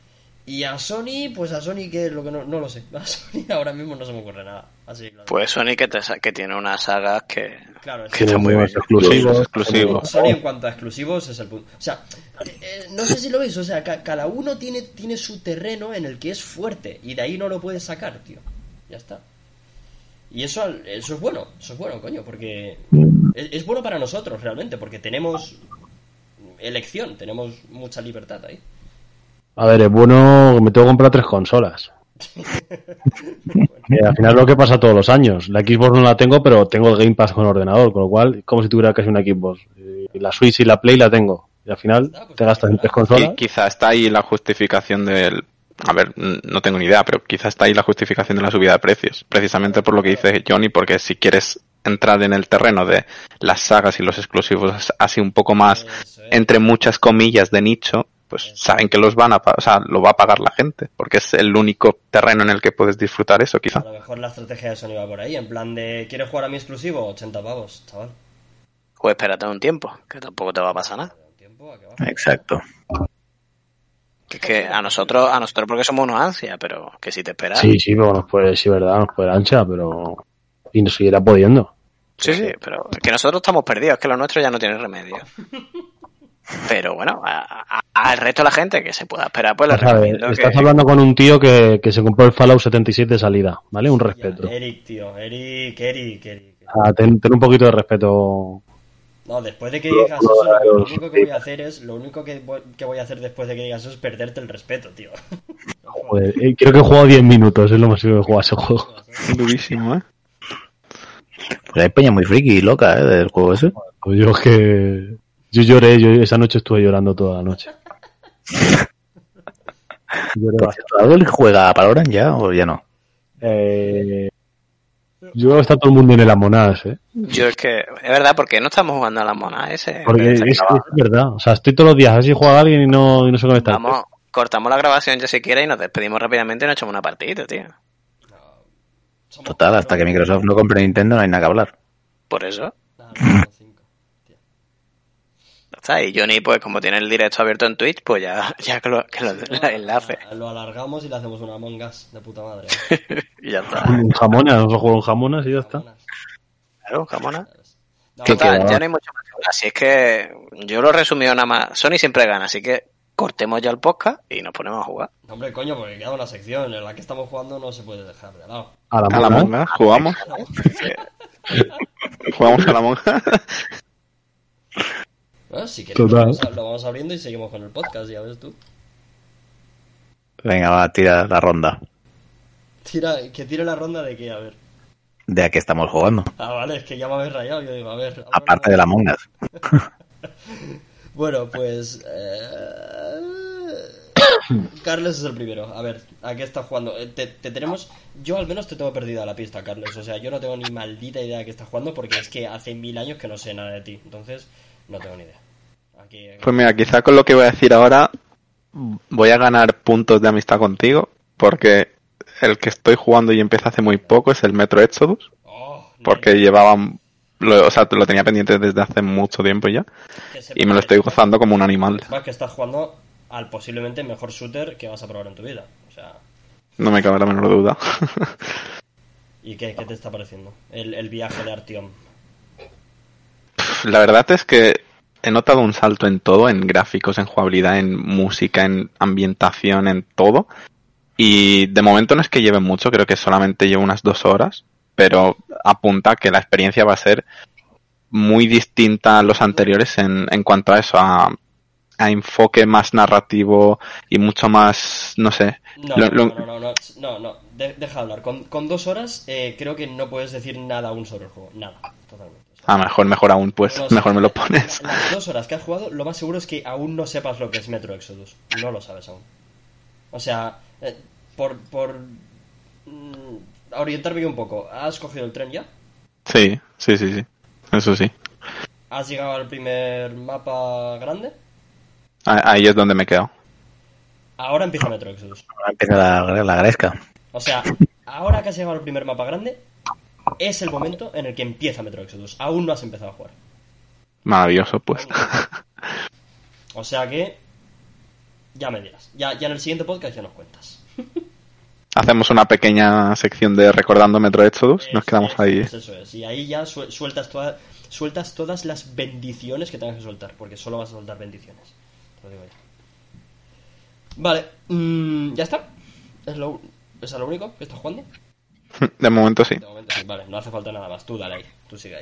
Y a Sony, pues a Sony que lo que no, no lo sé. A Sony ahora mismo no se me ocurre nada. Así, claro. Pues Sony que, te, que tiene unas sagas que... Claro, es que tiene muy buenos exclusivos. exclusivos. Sony en cuanto a exclusivos es el punto. O sea, eh, no sé si lo veis, o sea, ca cada uno tiene, tiene su terreno en el que es fuerte y de ahí no lo puedes sacar, tío. Ya está. Y eso, eso es bueno, eso es bueno, coño, porque es, es bueno para nosotros realmente, porque tenemos elección, tenemos mucha libertad ahí. A ver, es bueno, me tengo que comprar tres consolas. Que al final es lo que pasa todos los años. La Xbox no la tengo, pero tengo el Game Pass con ordenador, con lo cual, como si tuviera casi una Xbox. Y la Switch y la Play la tengo. Y al final te gastas en tres consolas. Y quizá está ahí la justificación del... A ver, no tengo ni idea, pero quizá está ahí la justificación de la subida de precios. Precisamente por lo que dice Johnny, porque si quieres entrar en el terreno de las sagas y los exclusivos así un poco más, entre muchas comillas, de nicho, pues saben que los van a, o sea, lo va a pagar la gente, porque es el único terreno en el que puedes disfrutar eso, quizá. A lo mejor la estrategia de Sony va por ahí, en plan de, ¿quieres jugar a mi exclusivo? ochenta pavos, chaval. Pues espérate un tiempo, que tampoco te va a pasar nada. Exacto. Que es que a nosotros, a nosotros porque somos unos ansias, pero que si te esperas... Sí, sí, pero nos puede, sí, verdad, nos puede ancha, pero... Y nos seguirá pudiendo. Sí, sí, pero es que nosotros estamos perdidos, es que lo nuestro ya no tiene remedio. Pero bueno, al resto de la gente que se pueda esperar, pues les recomiendo. Estás que... hablando con un tío que, que se compró el Fallout setenta y siete de salida, ¿vale? Un respeto. Ya, Eric, tío, Eric, Eric, Eric. Ah, ten, ten un poquito de respeto. No, después de que digas eso, lo, lo único que voy a hacer es, lo único que voy, que voy a hacer después de que digas eso es perderte el respeto, tío. Joder, eh, creo que he jugado diez minutos, es lo más que he jugado ese juego. Durísimo, ¿eh? Pues hay peña muy friki y loca, ¿eh? Del juego ese. Pues yo es que... Yo lloré, yo esa noche estuve llorando toda la noche. Lloré Por cierto, ¿alguien juega a Valorant ya o ya no? Eh... Yo creo que está todo el mundo en el Amonas, ¿eh? Yo es que, es verdad, porque no estamos jugando a las monas ese. Porque es, es, es verdad, o sea, estoy todos los días, a ver si juega alguien y no, y no se conecta. Vamos, cortamos la grabación ya si quiere y nos despedimos rápidamente y nos echamos una partida, tío. Total, hasta que Microsoft no compre Nintendo no hay nada que hablar. Por eso. Está, y Johnny, pues como tiene el directo abierto en Twitch, pues ya, ya que lo, que lo enlace. Lo alargamos y le hacemos una Among Us de puta madre. Y ya está. Un jamonas, vamos a jugar un jamonas y ya está. Claro, un jamonas. No, Total, ya no hay mucho más que hablar. Así es que yo lo he resumido nada más. Sony siempre gana, así que cortemos ya el podcast y nos ponemos a jugar. No, hombre, coño, porque queda una sección en la que estamos jugando, no se puede dejar de lado. A la, A la monja, jugamos. Jugamos a la monja. ¿Eh? Si quieres, lo vamos, lo vamos abriendo y seguimos con el podcast, ya ves tú. Venga, va, tira la ronda. Tira, que tire la ronda de qué, a ver. De a qué estamos jugando. Ah, vale, es que ya me habéis rayado, yo digo, a ver. Aparte de la Among Us. Bueno, pues... Eh... Carles es el primero. A ver, ¿a qué estás jugando? Te, te tenemos... Yo al menos te tengo perdida la pista, Carles. O sea, yo no tengo ni maldita idea de qué estás jugando porque es que hace mil años que no sé nada de ti. Entonces, no tengo ni idea. Aquí... Pues mira, quizá con lo que voy a decir ahora voy a ganar puntos de amistad contigo, porque el que estoy jugando y empieza hace muy poco es el Metro Exodus, oh, porque nice. llevaba, lo, o sea, lo tenía pendiente desde hace mucho tiempo ya, y me lo estoy gozando como un animal. Es que estás jugando al posiblemente mejor shooter que vas a probar en tu vida. O sea... No me cabe la menor duda. ¿Y qué, qué te está pareciendo el, el viaje de Artyom? La verdad es que he notado un salto en todo, en gráficos, en jugabilidad, en música, en ambientación, en todo. Y de momento no es que lleve mucho, creo que solamente llevo unas dos horas, pero apunta que la experiencia va a ser muy distinta a los anteriores en, en cuanto a eso, a, a enfoque más narrativo y mucho más, no sé. No, lo, no, lo... no, no, no, no, no, de, deja hablar. Con, con dos horas eh, creo que no puedes decir nada aún sobre el juego, nada, totalmente. O sea, Ah, mejor, mejor aún, pues, no, mejor sí, me lo pones. la, las dos horas que has jugado, lo más seguro es que aún no sepas lo que es Metro Exodus. No lo sabes aún. O sea, eh, por, por mm, orientarme un poco, ¿has cogido el tren ya? Sí, sí, sí, sí. Eso sí. ¿Has llegado al primer mapa grande? Ahí es donde me quedo. Ahora empieza Metro Exodus. Ahora empieza la, la gresca. O sea, ahora que has llegado al primer mapa grande, es el momento en el que empieza Metro Exodus. Aún no has empezado a jugar. Maravilloso, pues. O sea que... Ya me dirás. Ya, ya en el siguiente podcast ya nos cuentas. Hacemos una pequeña sección de recordando Metro Exodus. Nos quedamos eso, ahí. Eso es. Y ahí ya sueltas, toda, sueltas todas las bendiciones que tengas que soltar. Porque solo vas a soltar bendiciones. Te lo digo ya. Vale. Mmm, ¿ya está? ¿Es lo, ¿Es lo único que estás jugando? De momento sí. De momento sí. Vale, no hace falta nada más. Tú dale ahí. Tú sigue ahí.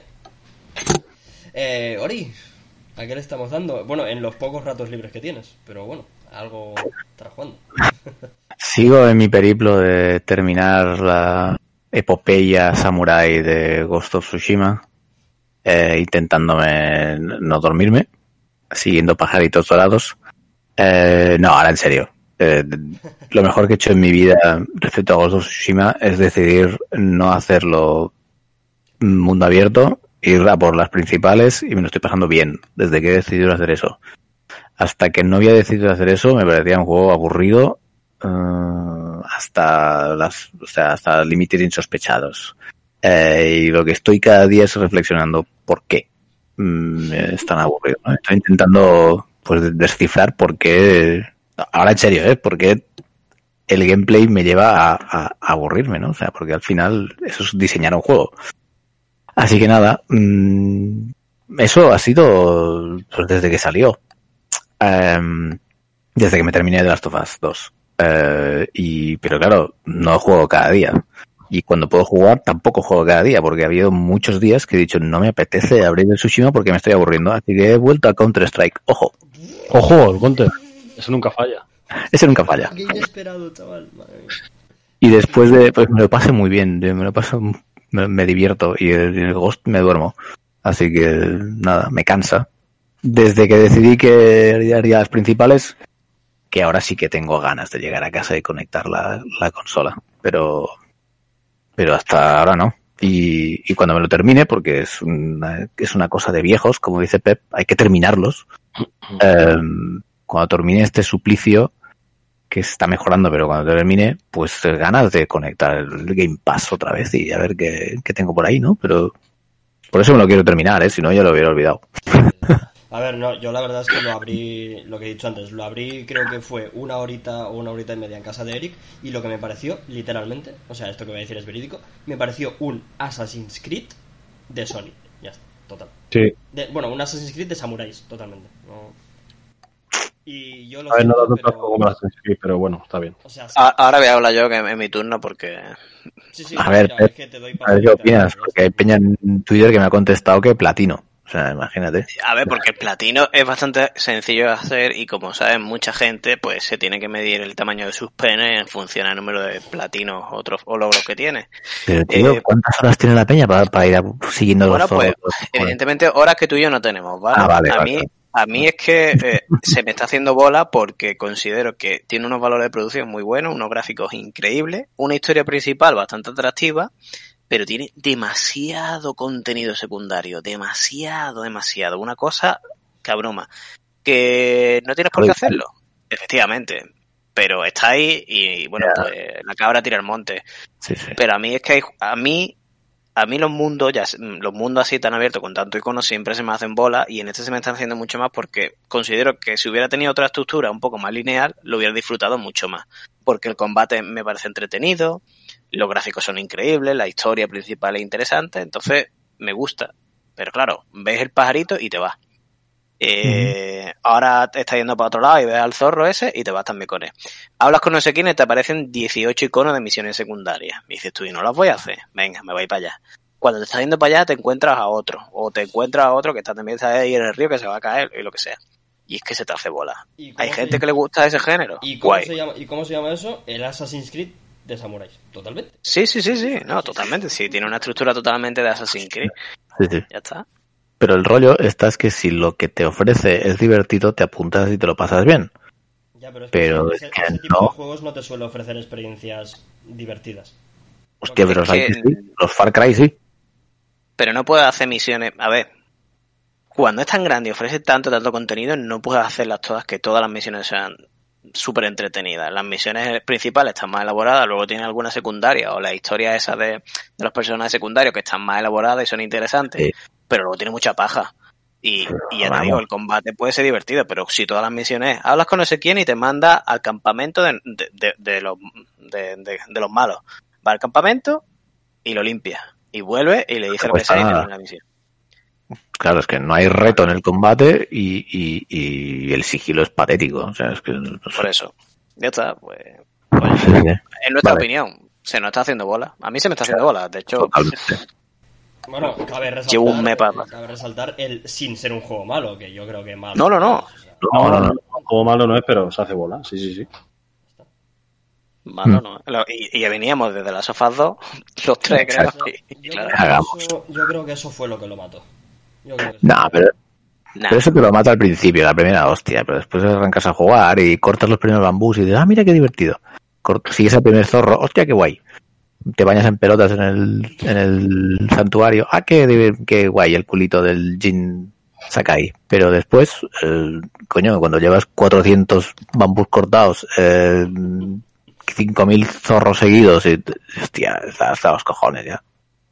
Eh, Ori, ¿a qué le estamos dando? Bueno, en los pocos ratos libres que tienes. Pero bueno, algo estarás jugando. Sigo en mi periplo de terminar la epopeya samurai de Ghost of Tsushima, eh, intentándome no dormirme, siguiendo pajaritos dorados. Eh, no, ahora en serio. Eh, lo mejor que he hecho en mi vida respecto a Ghost of Tsushima es decidir no hacerlo mundo abierto, ir a por las principales, y me lo estoy pasando bien desde que he decidido hacer eso. Hasta que no había decidido hacer eso me parecía un juego aburrido. Uh, hasta las, o sea, hasta límites insospechados. Eh, y lo que estoy cada día es reflexionando por qué mm, es tan aburrido, ¿no? Estoy intentando pues descifrar por qué, ahora en serio, ¿eh? Por qué el gameplay me lleva a, a, a aburrirme, ¿no? O sea, porque al final eso es diseñar un juego. Así que nada, mmm, eso ha sido pues, desde que salió. Um, desde que me terminé de Last of Us dos. Uh, y pero claro, no juego cada día, y cuando puedo jugar tampoco juego cada día, porque ha habido muchos días que he dicho no me apetece abrir el Tsushima porque me estoy aburriendo, así que he vuelto a Counter Strike. Ojo, ojo, el Counter, eso nunca falla. Ese nunca falla. Qué inesperado, chaval. Madre mía. Y después de, pues me lo paso muy bien, me lo paso, me, me divierto, y el, el Ghost me duermo, así que nada, me cansa. Desde que decidí que haría las principales, que ahora sí que tengo ganas de llegar a casa y conectar la, la consola, pero pero hasta ahora no. Y, y cuando me lo termine, porque es una, es una cosa de viejos, como dice Pep, hay que terminarlos. Eh, cuando termine este suplicio, que está mejorando, pero cuando termine, pues ganas de conectar el Game Pass otra vez y a ver qué, qué tengo por ahí, ¿no? Pero por eso me lo quiero terminar, ¿eh? Si no, ya lo hubiera olvidado. A ver, no, yo la verdad es que lo abrí, lo que he dicho antes, lo abrí creo que fue una horita o una horita y media en casa de Eric, y lo que me pareció, literalmente, o sea, esto que voy a decir es verídico, me pareció un Assassin's Creed de Sony, ya está, total. Sí. De, bueno, un Assassin's Creed de samuráis, totalmente. No. Y yo lo a ver, siento, no lo pero... como Assassin's Creed, pero bueno, está bien. O sea, sí. Ahora voy a hablar yo que en mi turno porque... Sí, sí, a ver, mira, es que te doy a ver qué opinas, porque hay peña en Twitter que me ha contestado que platino. O sea, imagínate. A ver, porque el platino es bastante sencillo de hacer y como saben mucha gente, pues se tiene que medir el tamaño de sus penes en función al número de platinos otros o logros que tiene. Pero tío, eh, ¿cuántas horas tiene la peña para, para ir a, siguiendo bueno, los pues, los, evidentemente horas que tú y yo no tenemos, ¿vale? Ah, vale, a vale, mí, vale. a mí es que eh, se me está haciendo bola porque considero que tiene unos valores de producción muy buenos, unos gráficos increíbles, una historia principal bastante atractiva, pero tiene demasiado contenido secundario, demasiado, demasiado. Una cosa que abruma. Que no tienes por qué hacerlo, efectivamente. Pero está ahí y, bueno, pues la cabra tira al monte. Sí, sí. Pero a mí es que hay, a mí, a mí los mundos, ya los mundos así tan abiertos con tanto icono siempre se me hacen bola, y en este se me están haciendo mucho más porque considero que si hubiera tenido otra estructura un poco más lineal, lo hubiera disfrutado mucho más. Porque el combate me parece entretenido, los gráficos son increíbles, la historia principal es interesante, entonces me gusta. Pero claro, ves el pajarito y te vas. Eh, uh-huh. Ahora te estás yendo para otro lado y ves al zorro ese y te vas también con él. Hablas con no sé quién y te aparecen dieciocho iconos de misiones secundarias. Me dices tú, y no las voy a hacer. Venga, me voy para allá. Cuando te estás yendo para allá te encuentras a otro. O te encuentras a otro que está también está ahí en el río que se va a caer y lo que sea. Y es que se te hace bola. Hay gente que le gusta ese género. ¿Y cómo, se llama, ¿Y cómo se llama eso? El Assassin's Creed de samuráis, totalmente. Sí, sí, sí, sí, no, totalmente, sí, tiene una estructura totalmente de Assassin's Creed. Sí, sí. Ya está. Pero el rollo está es que si lo que te ofrece es divertido, te apuntas y te lo pasas bien. Ya, pero es que, pero ese, es que ese tipo no. de juegos no te suele ofrecer experiencias divertidas. Hostia, pero es los, que... sí, los Far Cry sí. Pero no puedes hacer misiones, a ver, cuando es tan grande y ofrece tanto, tanto contenido, no puedes hacerlas todas, que todas las misiones sean súper entretenidas. Las misiones principales están más elaboradas, luego tienen algunas secundarias, o las historias esas de, de los personajes secundarios que están más elaboradas y son interesantes, sí. Pero luego tiene mucha paja. Y, y ya te digo, el combate puede ser divertido, pero si todas las misiones hablas con no sé quién y te manda al campamento de, de, de, de, los, de, de, de los malos. Va al campamento y lo limpia. Y vuelve y le dice lo que sea y termina la misión. Claro, es que no hay reto en el combate y, y, y el sigilo es patético. O sea, es que, no sé. Por eso. Ya está, pues... pues sí, en nuestra vale. opinión, se nos está haciendo bola. A mí se me está haciendo bola, de hecho... Totalmente. Bueno, cabe resaltar, llevo un mepa. cabe resaltar el sin ser un juego malo, que yo creo que malo. No, no, no. O sea, no, no, no. Un juego malo no es, pero se hace bola. Sí, sí, sí. Malo no. Y, y ya veníamos desde las sofás dos, los tres, creo. Eso, y, yo, claro. creo que eso, yo creo que eso fue lo que lo mató. No, nah, pero, nah. pero eso te lo mata al principio, la primera hostia. Pero después arrancas a jugar y cortas los primeros bambús y dices, ah, mira qué divertido. Sigues al primer zorro, hostia, qué guay. Te bañas en pelotas en el, en el santuario. Ah, qué, qué guay el culito del Jin Sakai. Pero después, eh, coño, cuando llevas cuatrocientos bambús cortados, eh, cinco mil zorros seguidos, y, hostia, hasta, hasta los cojones ya.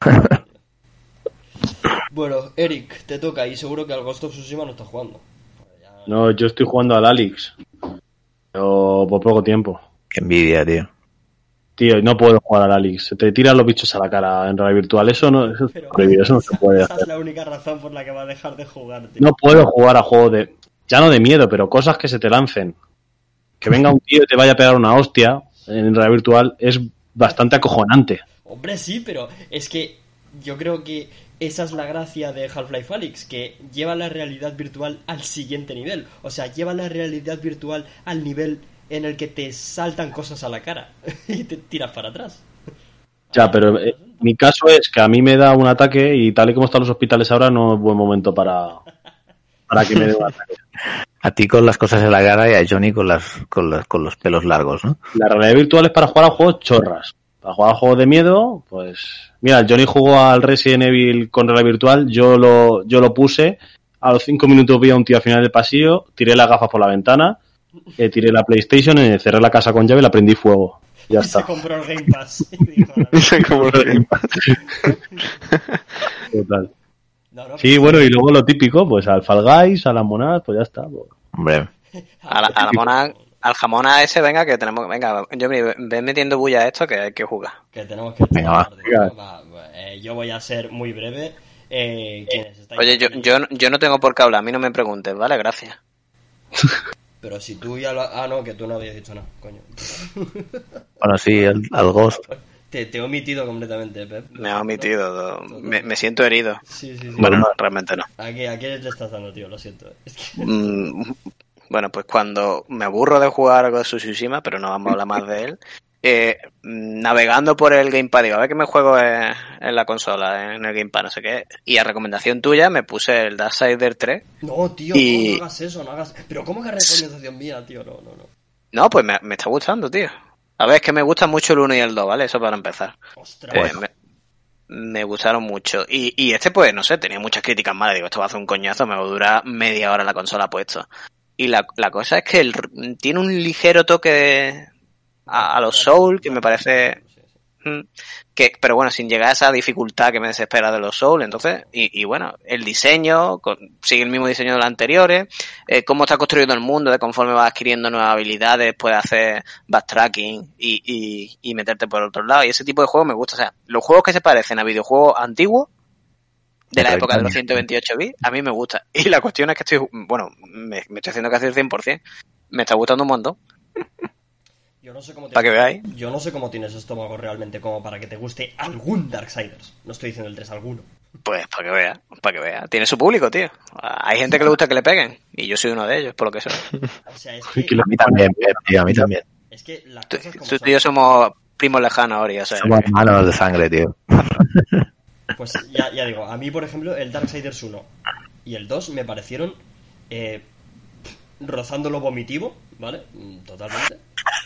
Bueno, Eric, te toca y seguro que al Ghost of Tsushima no estás jugando. Ya... No, yo estoy jugando al Alyx. Pero por poco tiempo. Qué envidia, tío. Tío, no puedo jugar al Alyx. Se te tiran los bichos a la cara en realidad virtual. Eso no, eso, Pero, prohibido, eso no se puede esa hacer. es la única razón por la que va a dejar de jugar, tío. No puedo jugar a juegos de... Ya no de miedo, pero cosas que se te lancen. Que venga un tío y te vaya a pegar una hostia en realidad virtual es bastante acojonante. Hombre, sí, pero es que yo creo que esa es la gracia de Half-Life Alyx, que lleva la realidad virtual al siguiente nivel. O sea, lleva la realidad virtual al nivel en el que te saltan cosas a la cara y te tiras para atrás. Ya, pero eh, mi caso es que a mí me da un ataque y tal y como están los hospitales ahora no es buen momento para, para que me dé un ataque. A ti con las cosas en la cara y a Johnny con las con, las, con los pelos largos, ¿no? La realidad virtual es para jugar a juegos chorras. Para jugar a juegos de miedo, pues... Mira, Johnny jugó al Resident Evil con realidad virtual, yo lo, yo lo puse, a los cinco minutos vi a un tío al final del pasillo, tiré las gafas por la ventana, eh, tiré la PlayStation, eh, cerré la casa con llave y la prendí fuego. Ya y está. Se compró el Game Pass. Y dijo, se compró el Game Pass. Total. no, no, Sí, bueno, y luego lo típico, pues al Fall Guys, a las monadas, pues ya está. Pues. Hombre. A la, a la mona, al jamón a ese, venga, que tenemos, venga, yo ven metiendo bulla a esto que hay que jugar. Que tenemos que venga, va. va, va, eh, yo voy a ser muy breve. Eh, ¿quiénes estáis? Oye, yo, yo, yo no tengo por qué hablar, a mí no me preguntes, ¿vale? Gracias. Pero si tú ya lo... Ah, no, que tú no habías dicho nada, coño. Bueno, sí, el, al Ghost. Te, te he omitido completamente, Pep. Me ha omitido, me, me siento herido. Sí, sí, sí. Bueno, no, realmente no. ¿A qué, ¿A qué le estás dando, tío? Lo siento. Es que... Mm, bueno, pues cuando me aburro de jugar con Tsushima, pero no vamos a hablar más de él, eh, navegando por el Gamepad, digo, a ver qué me juego en, en la consola, en el Gamepad, no sé qué, y a recomendación tuya me puse el Darksiders tres. No, tío, y... no, no hagas eso, no hagas... Pero ¿cómo que recomendación mía, tío? No, no, no. No, pues me, me está gustando, tío. A ver, es que me gusta mucho el uno y el dos, ¿vale? Eso para empezar. Ostras. Eh, me, me gustaron mucho. Y, y este, pues, no sé, tenía muchas críticas malas. Digo, esto va a hacer un coñazo, me va a durar media hora la consola puesto. Y la, la cosa es que el, tiene un ligero toque de, a, a los Souls, que me parece... que pero bueno, sin llegar a esa dificultad que me desespera de los Souls. Entonces, y, y bueno, el diseño con, sigue el mismo diseño de los anteriores, eh, cómo está construido el mundo, de conforme vas adquiriendo nuevas habilidades, puedes hacer backtracking y, y, y meterte por otro lado, y ese tipo de juegos me gusta. O sea, los juegos que se parecen a videojuegos antiguos de la época de los ciento veintiocho bits, a mí me gusta. Y la cuestión es que estoy, bueno, me, me estoy haciendo casi el cien por ciento, me está gustando un montón. Yo no sé cómo tienes, para que veáis. Yo no sé cómo tienes estómago realmente como para que te guste algún Darksiders. No estoy diciendo el tres, alguno. Pues para que vea, para que vea. Tiene su público, tío. Hay gente que le gusta que le peguen y yo soy uno de ellos, por lo que sé. O sea, es que... A mí también, tío, a mí también. Es que las Tú, cosas como tú son. y yo somos primos lejanos ahora, ya sabes. Somos hermanos de sangre, tío. Pues ya, ya digo, a mí, por ejemplo, el Darksiders uno y el dos me parecieron eh, rozando lo vomitivo, ¿vale? Totalmente.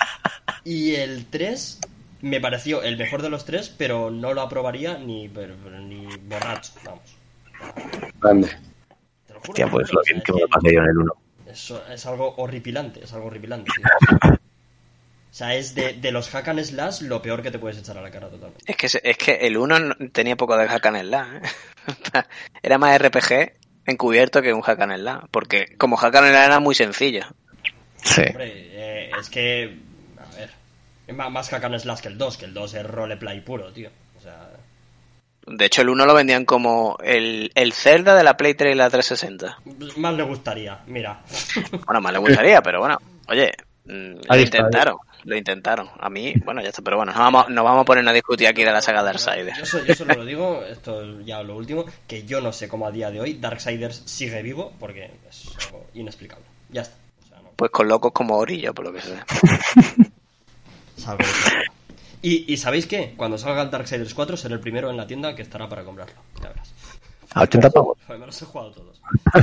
Y el tres me pareció el mejor de los tres, pero no lo aprobaría ni, pero, pero, ni borracho, vamos. Grande. Te lo juro. Hostia, pues lo bien es que me lo pasé yo en el uno. Eso es algo horripilante, es algo horripilante. Tío. O sea, es de, de los hack and slash lo peor que te puedes echar a la cara totalmente. Es que es que el uno tenía poco de hack and slash, ¿eh? Era más R P G encubierto que un hack and slash, porque como hack and slash era muy sencillo. Sí. Hombre, eh, es que, a ver, es más, más hack and slash que el dos, que el dos es roleplay puro, tío. O sea... De hecho, el uno lo vendían como el, el Zelda de la Play tres y la trescientos sesenta. Más le gustaría, mira. Bueno, más le gustaría, pero bueno, oye, lo Ahí está, intentaron, lo intentaron. A mí, bueno, ya está, pero bueno, no vamos, no vamos a poner a discutir aquí de la saga Darksiders. Yo, so, yo solo lo digo, esto ya lo último, que yo no sé cómo a día de hoy Darksiders sigue vivo, porque es algo inexplicable. Ya está. O sea, no... Pues con locos como Orillo, por lo que sea. Salgo de eso. Y, y ¿sabéis qué? Cuando salga el Darksiders cuatro seré el primero en la tienda que estará para comprarlo. Ya verás. A ochenta pavos. Me los he jugado todos.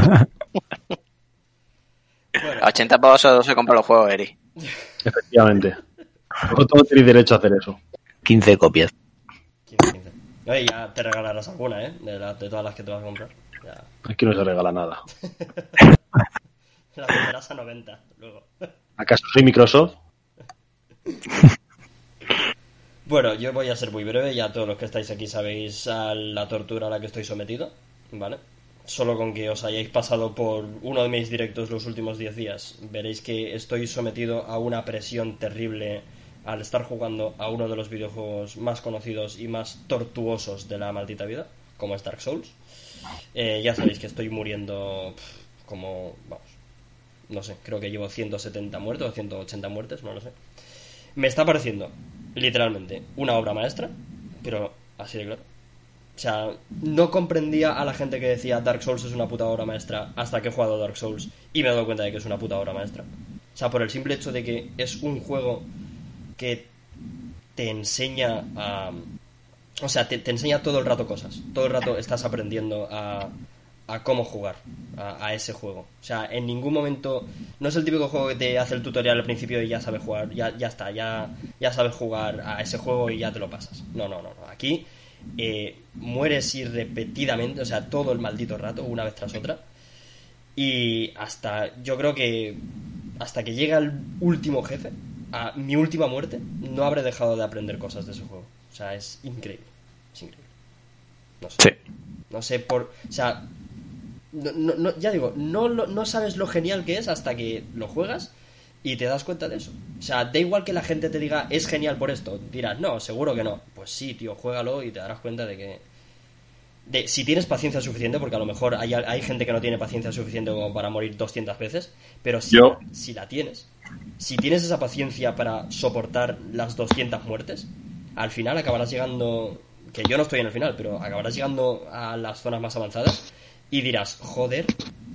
Bueno. A ochenta pavos solo se compra los juegos, Eri. Efectivamente. Todos tenéis derecho a hacer eso. quince copias. quince, quince. Oye, ya te regalarás alguna, ¿eh? De, la, de todas las que te vas a comprar. Ya. Aquí no se regala nada. La venderás a noventa luego. ¿Acaso soy Microsoft? Bueno, yo voy a ser muy breve, ya todos los que estáis aquí sabéis a la tortura a la que estoy sometido, ¿vale? Solo con que os hayáis pasado por uno de mis directos los últimos diez días, veréis que estoy sometido a una presión terrible al estar jugando a uno de los videojuegos más conocidos y más tortuosos de la maldita vida, como es Dark Souls. Eh, ya sabéis que estoy muriendo pff, como, vamos, no sé, creo que llevo ciento setenta muertes o ciento ochenta muertes, no lo sé. Me está pareciendo, literalmente, una obra maestra, pero así de claro. O sea, no comprendía a la gente que decía Dark Souls es una puta obra maestra hasta que he jugado Dark Souls y me he dado cuenta de que es una puta obra maestra. O sea, por el simple hecho de que es un juego que te enseña a... O sea, te, te enseña todo el rato cosas. Todo el rato estás aprendiendo a... a cómo jugar a, a ese juego. O sea, en ningún momento no es el típico juego que te hace el tutorial al principio y ya sabes jugar, ya, ya está, ya, ya sabes jugar a ese juego y ya te lo pasas. No, no, no, no. Aquí eh, mueres irrepetidamente, o sea, todo el maldito rato, una vez tras otra. Y hasta, yo creo que hasta que llega el último jefe, a mi última muerte, no habré dejado de aprender cosas de ese juego. O sea, es increíble. Es increíble. No sé. Sí. No sé por... O sea... No, no, no, ya digo, no, no, no sabes lo genial que es hasta que lo juegas y te das cuenta de eso. O sea, da igual que la gente te diga es genial por esto. Dirás, no, seguro que no. Pues sí, tío, juégalo y te darás cuenta de que... De, si tienes paciencia suficiente, porque a lo mejor hay, hay gente que no tiene paciencia suficiente como para morir doscientas veces, pero si, Yo. si la tienes, si tienes esa paciencia para soportar las doscientas muertes, al final acabarás llegando... Que yo no estoy en el final, pero acabarás llegando a las zonas más avanzadas y dirás, joder,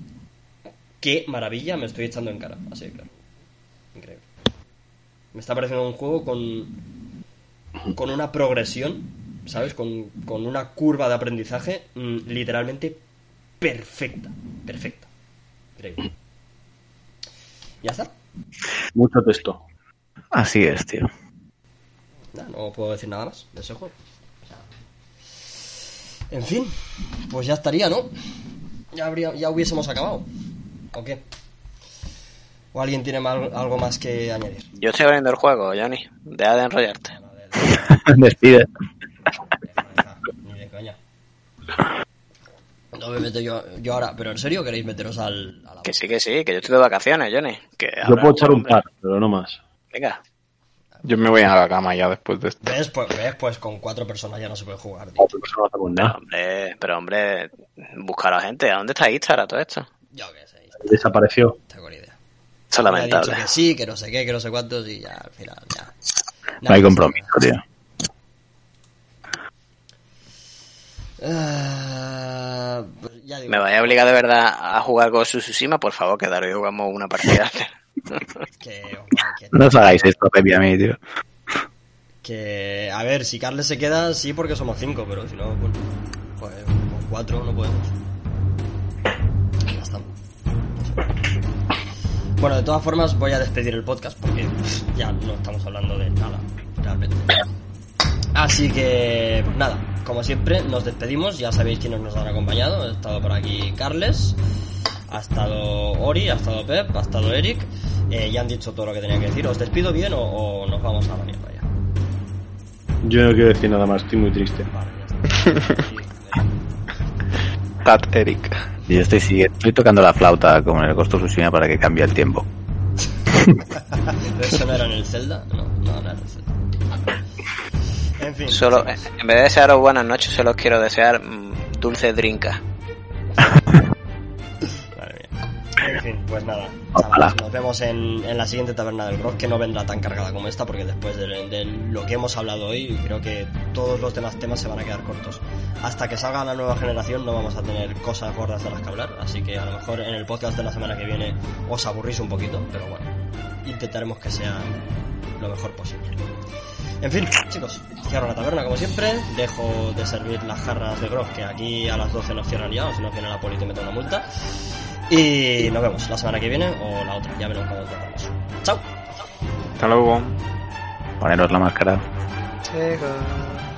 qué maravilla me estoy echando en cara. Así de claro. Increíble. Me está pareciendo un juego con con una progresión, ¿sabes? Con, con una curva de aprendizaje mmm, literalmente perfecta. Perfecta. Increíble. ¿Ya está? Mucho texto. Así es, tío. No, no puedo decir nada más de ese juego. En fin, pues ya estaría, ¿no? Ya habría, ya hubiésemos acabado. ¿O qué? ¿O alguien tiene mal, algo más que añadir? Yo estoy abriendo el juego, Johnny. Deja de enrollarte. No, de, de, de, Despide. Ni de coña. No me meto yo, yo ahora. ¿Pero en serio queréis meteros al... A la... Que sí, que sí, que yo estoy de vacaciones, Johnny. Que Yo ahora, puedo echar un hombre. par, pero no más. Venga. Yo me voy a la cama ya después de esto. ¿Ves? Pues, ¿Ves? Pues con cuatro personas ya no se puede jugar, tío. Cuatro personas no hacemos No, nada. hombre, pero hombre, buscar a la gente. ¿A dónde está Instagram todo esto? Yo qué sé, Desapareció. no tengo ni idea. Eso es Me ha lamentable. dicho que sí, que no sé qué, que no sé cuántos y ya al final ya. No hay compromiso, tío. Uh, pues ya digo, Me vaya a obligar de verdad a jugar con Tsushima, por favor, quedaros y jugamos una partida. que, que, No os hagáis esto, Pepi, a mí, tío. que a ver, si Carles se queda, sí, porque somos cinco, pero si no, pues, pues con cuatro no podemos. Ya está. No sé. Bueno, de todas formas voy a despedir el podcast porque ya no estamos hablando de nada, realmente. Así que, pues nada, como siempre, nos despedimos. Ya sabéis quiénes nos han acompañado. Ha estado por aquí Carles, ha estado Ori, ha estado Pep, ha estado Eric. Eh, ya han dicho todo lo que tenía que decir. ¿Os despido bien o, o nos vamos a la mierda ya? Yo no quiero decir nada más, estoy muy triste. Vale, ya está. Sí, Tat Eric. Y yo estoy, sigue, estoy tocando la flauta como en el Ghost of Tsushima para que cambie el tiempo. ¿Eso no era en el Zelda? No, no, no era en el Zelda. En fin. Solo, en vez de desearos buenas noches, solo os quiero desear mmm, dulce drinka. En fin, pues nada, Ojalá. nos vemos en, en la siguiente taberna del Grog, que no vendrá tan cargada como esta, porque después de, de lo que hemos hablado hoy, creo que todos los demás temas se van a quedar cortos. Hasta que salga la nueva generación no vamos a tener cosas gordas de las que hablar, así que a lo mejor en el podcast de la semana que viene os aburrís un poquito, pero bueno, intentaremos que sea lo mejor posible. En fin, chicos, cierro la taberna como siempre, dejo de servir las jarras de Grog, que aquí a las doce nos cierran ya, o si no viene la poli te mete una multa. Y nos vemos la semana que viene o la otra, ya veremos cuando tratamos. ¡Chao! Hasta luego. Poneros la máscara. Llega.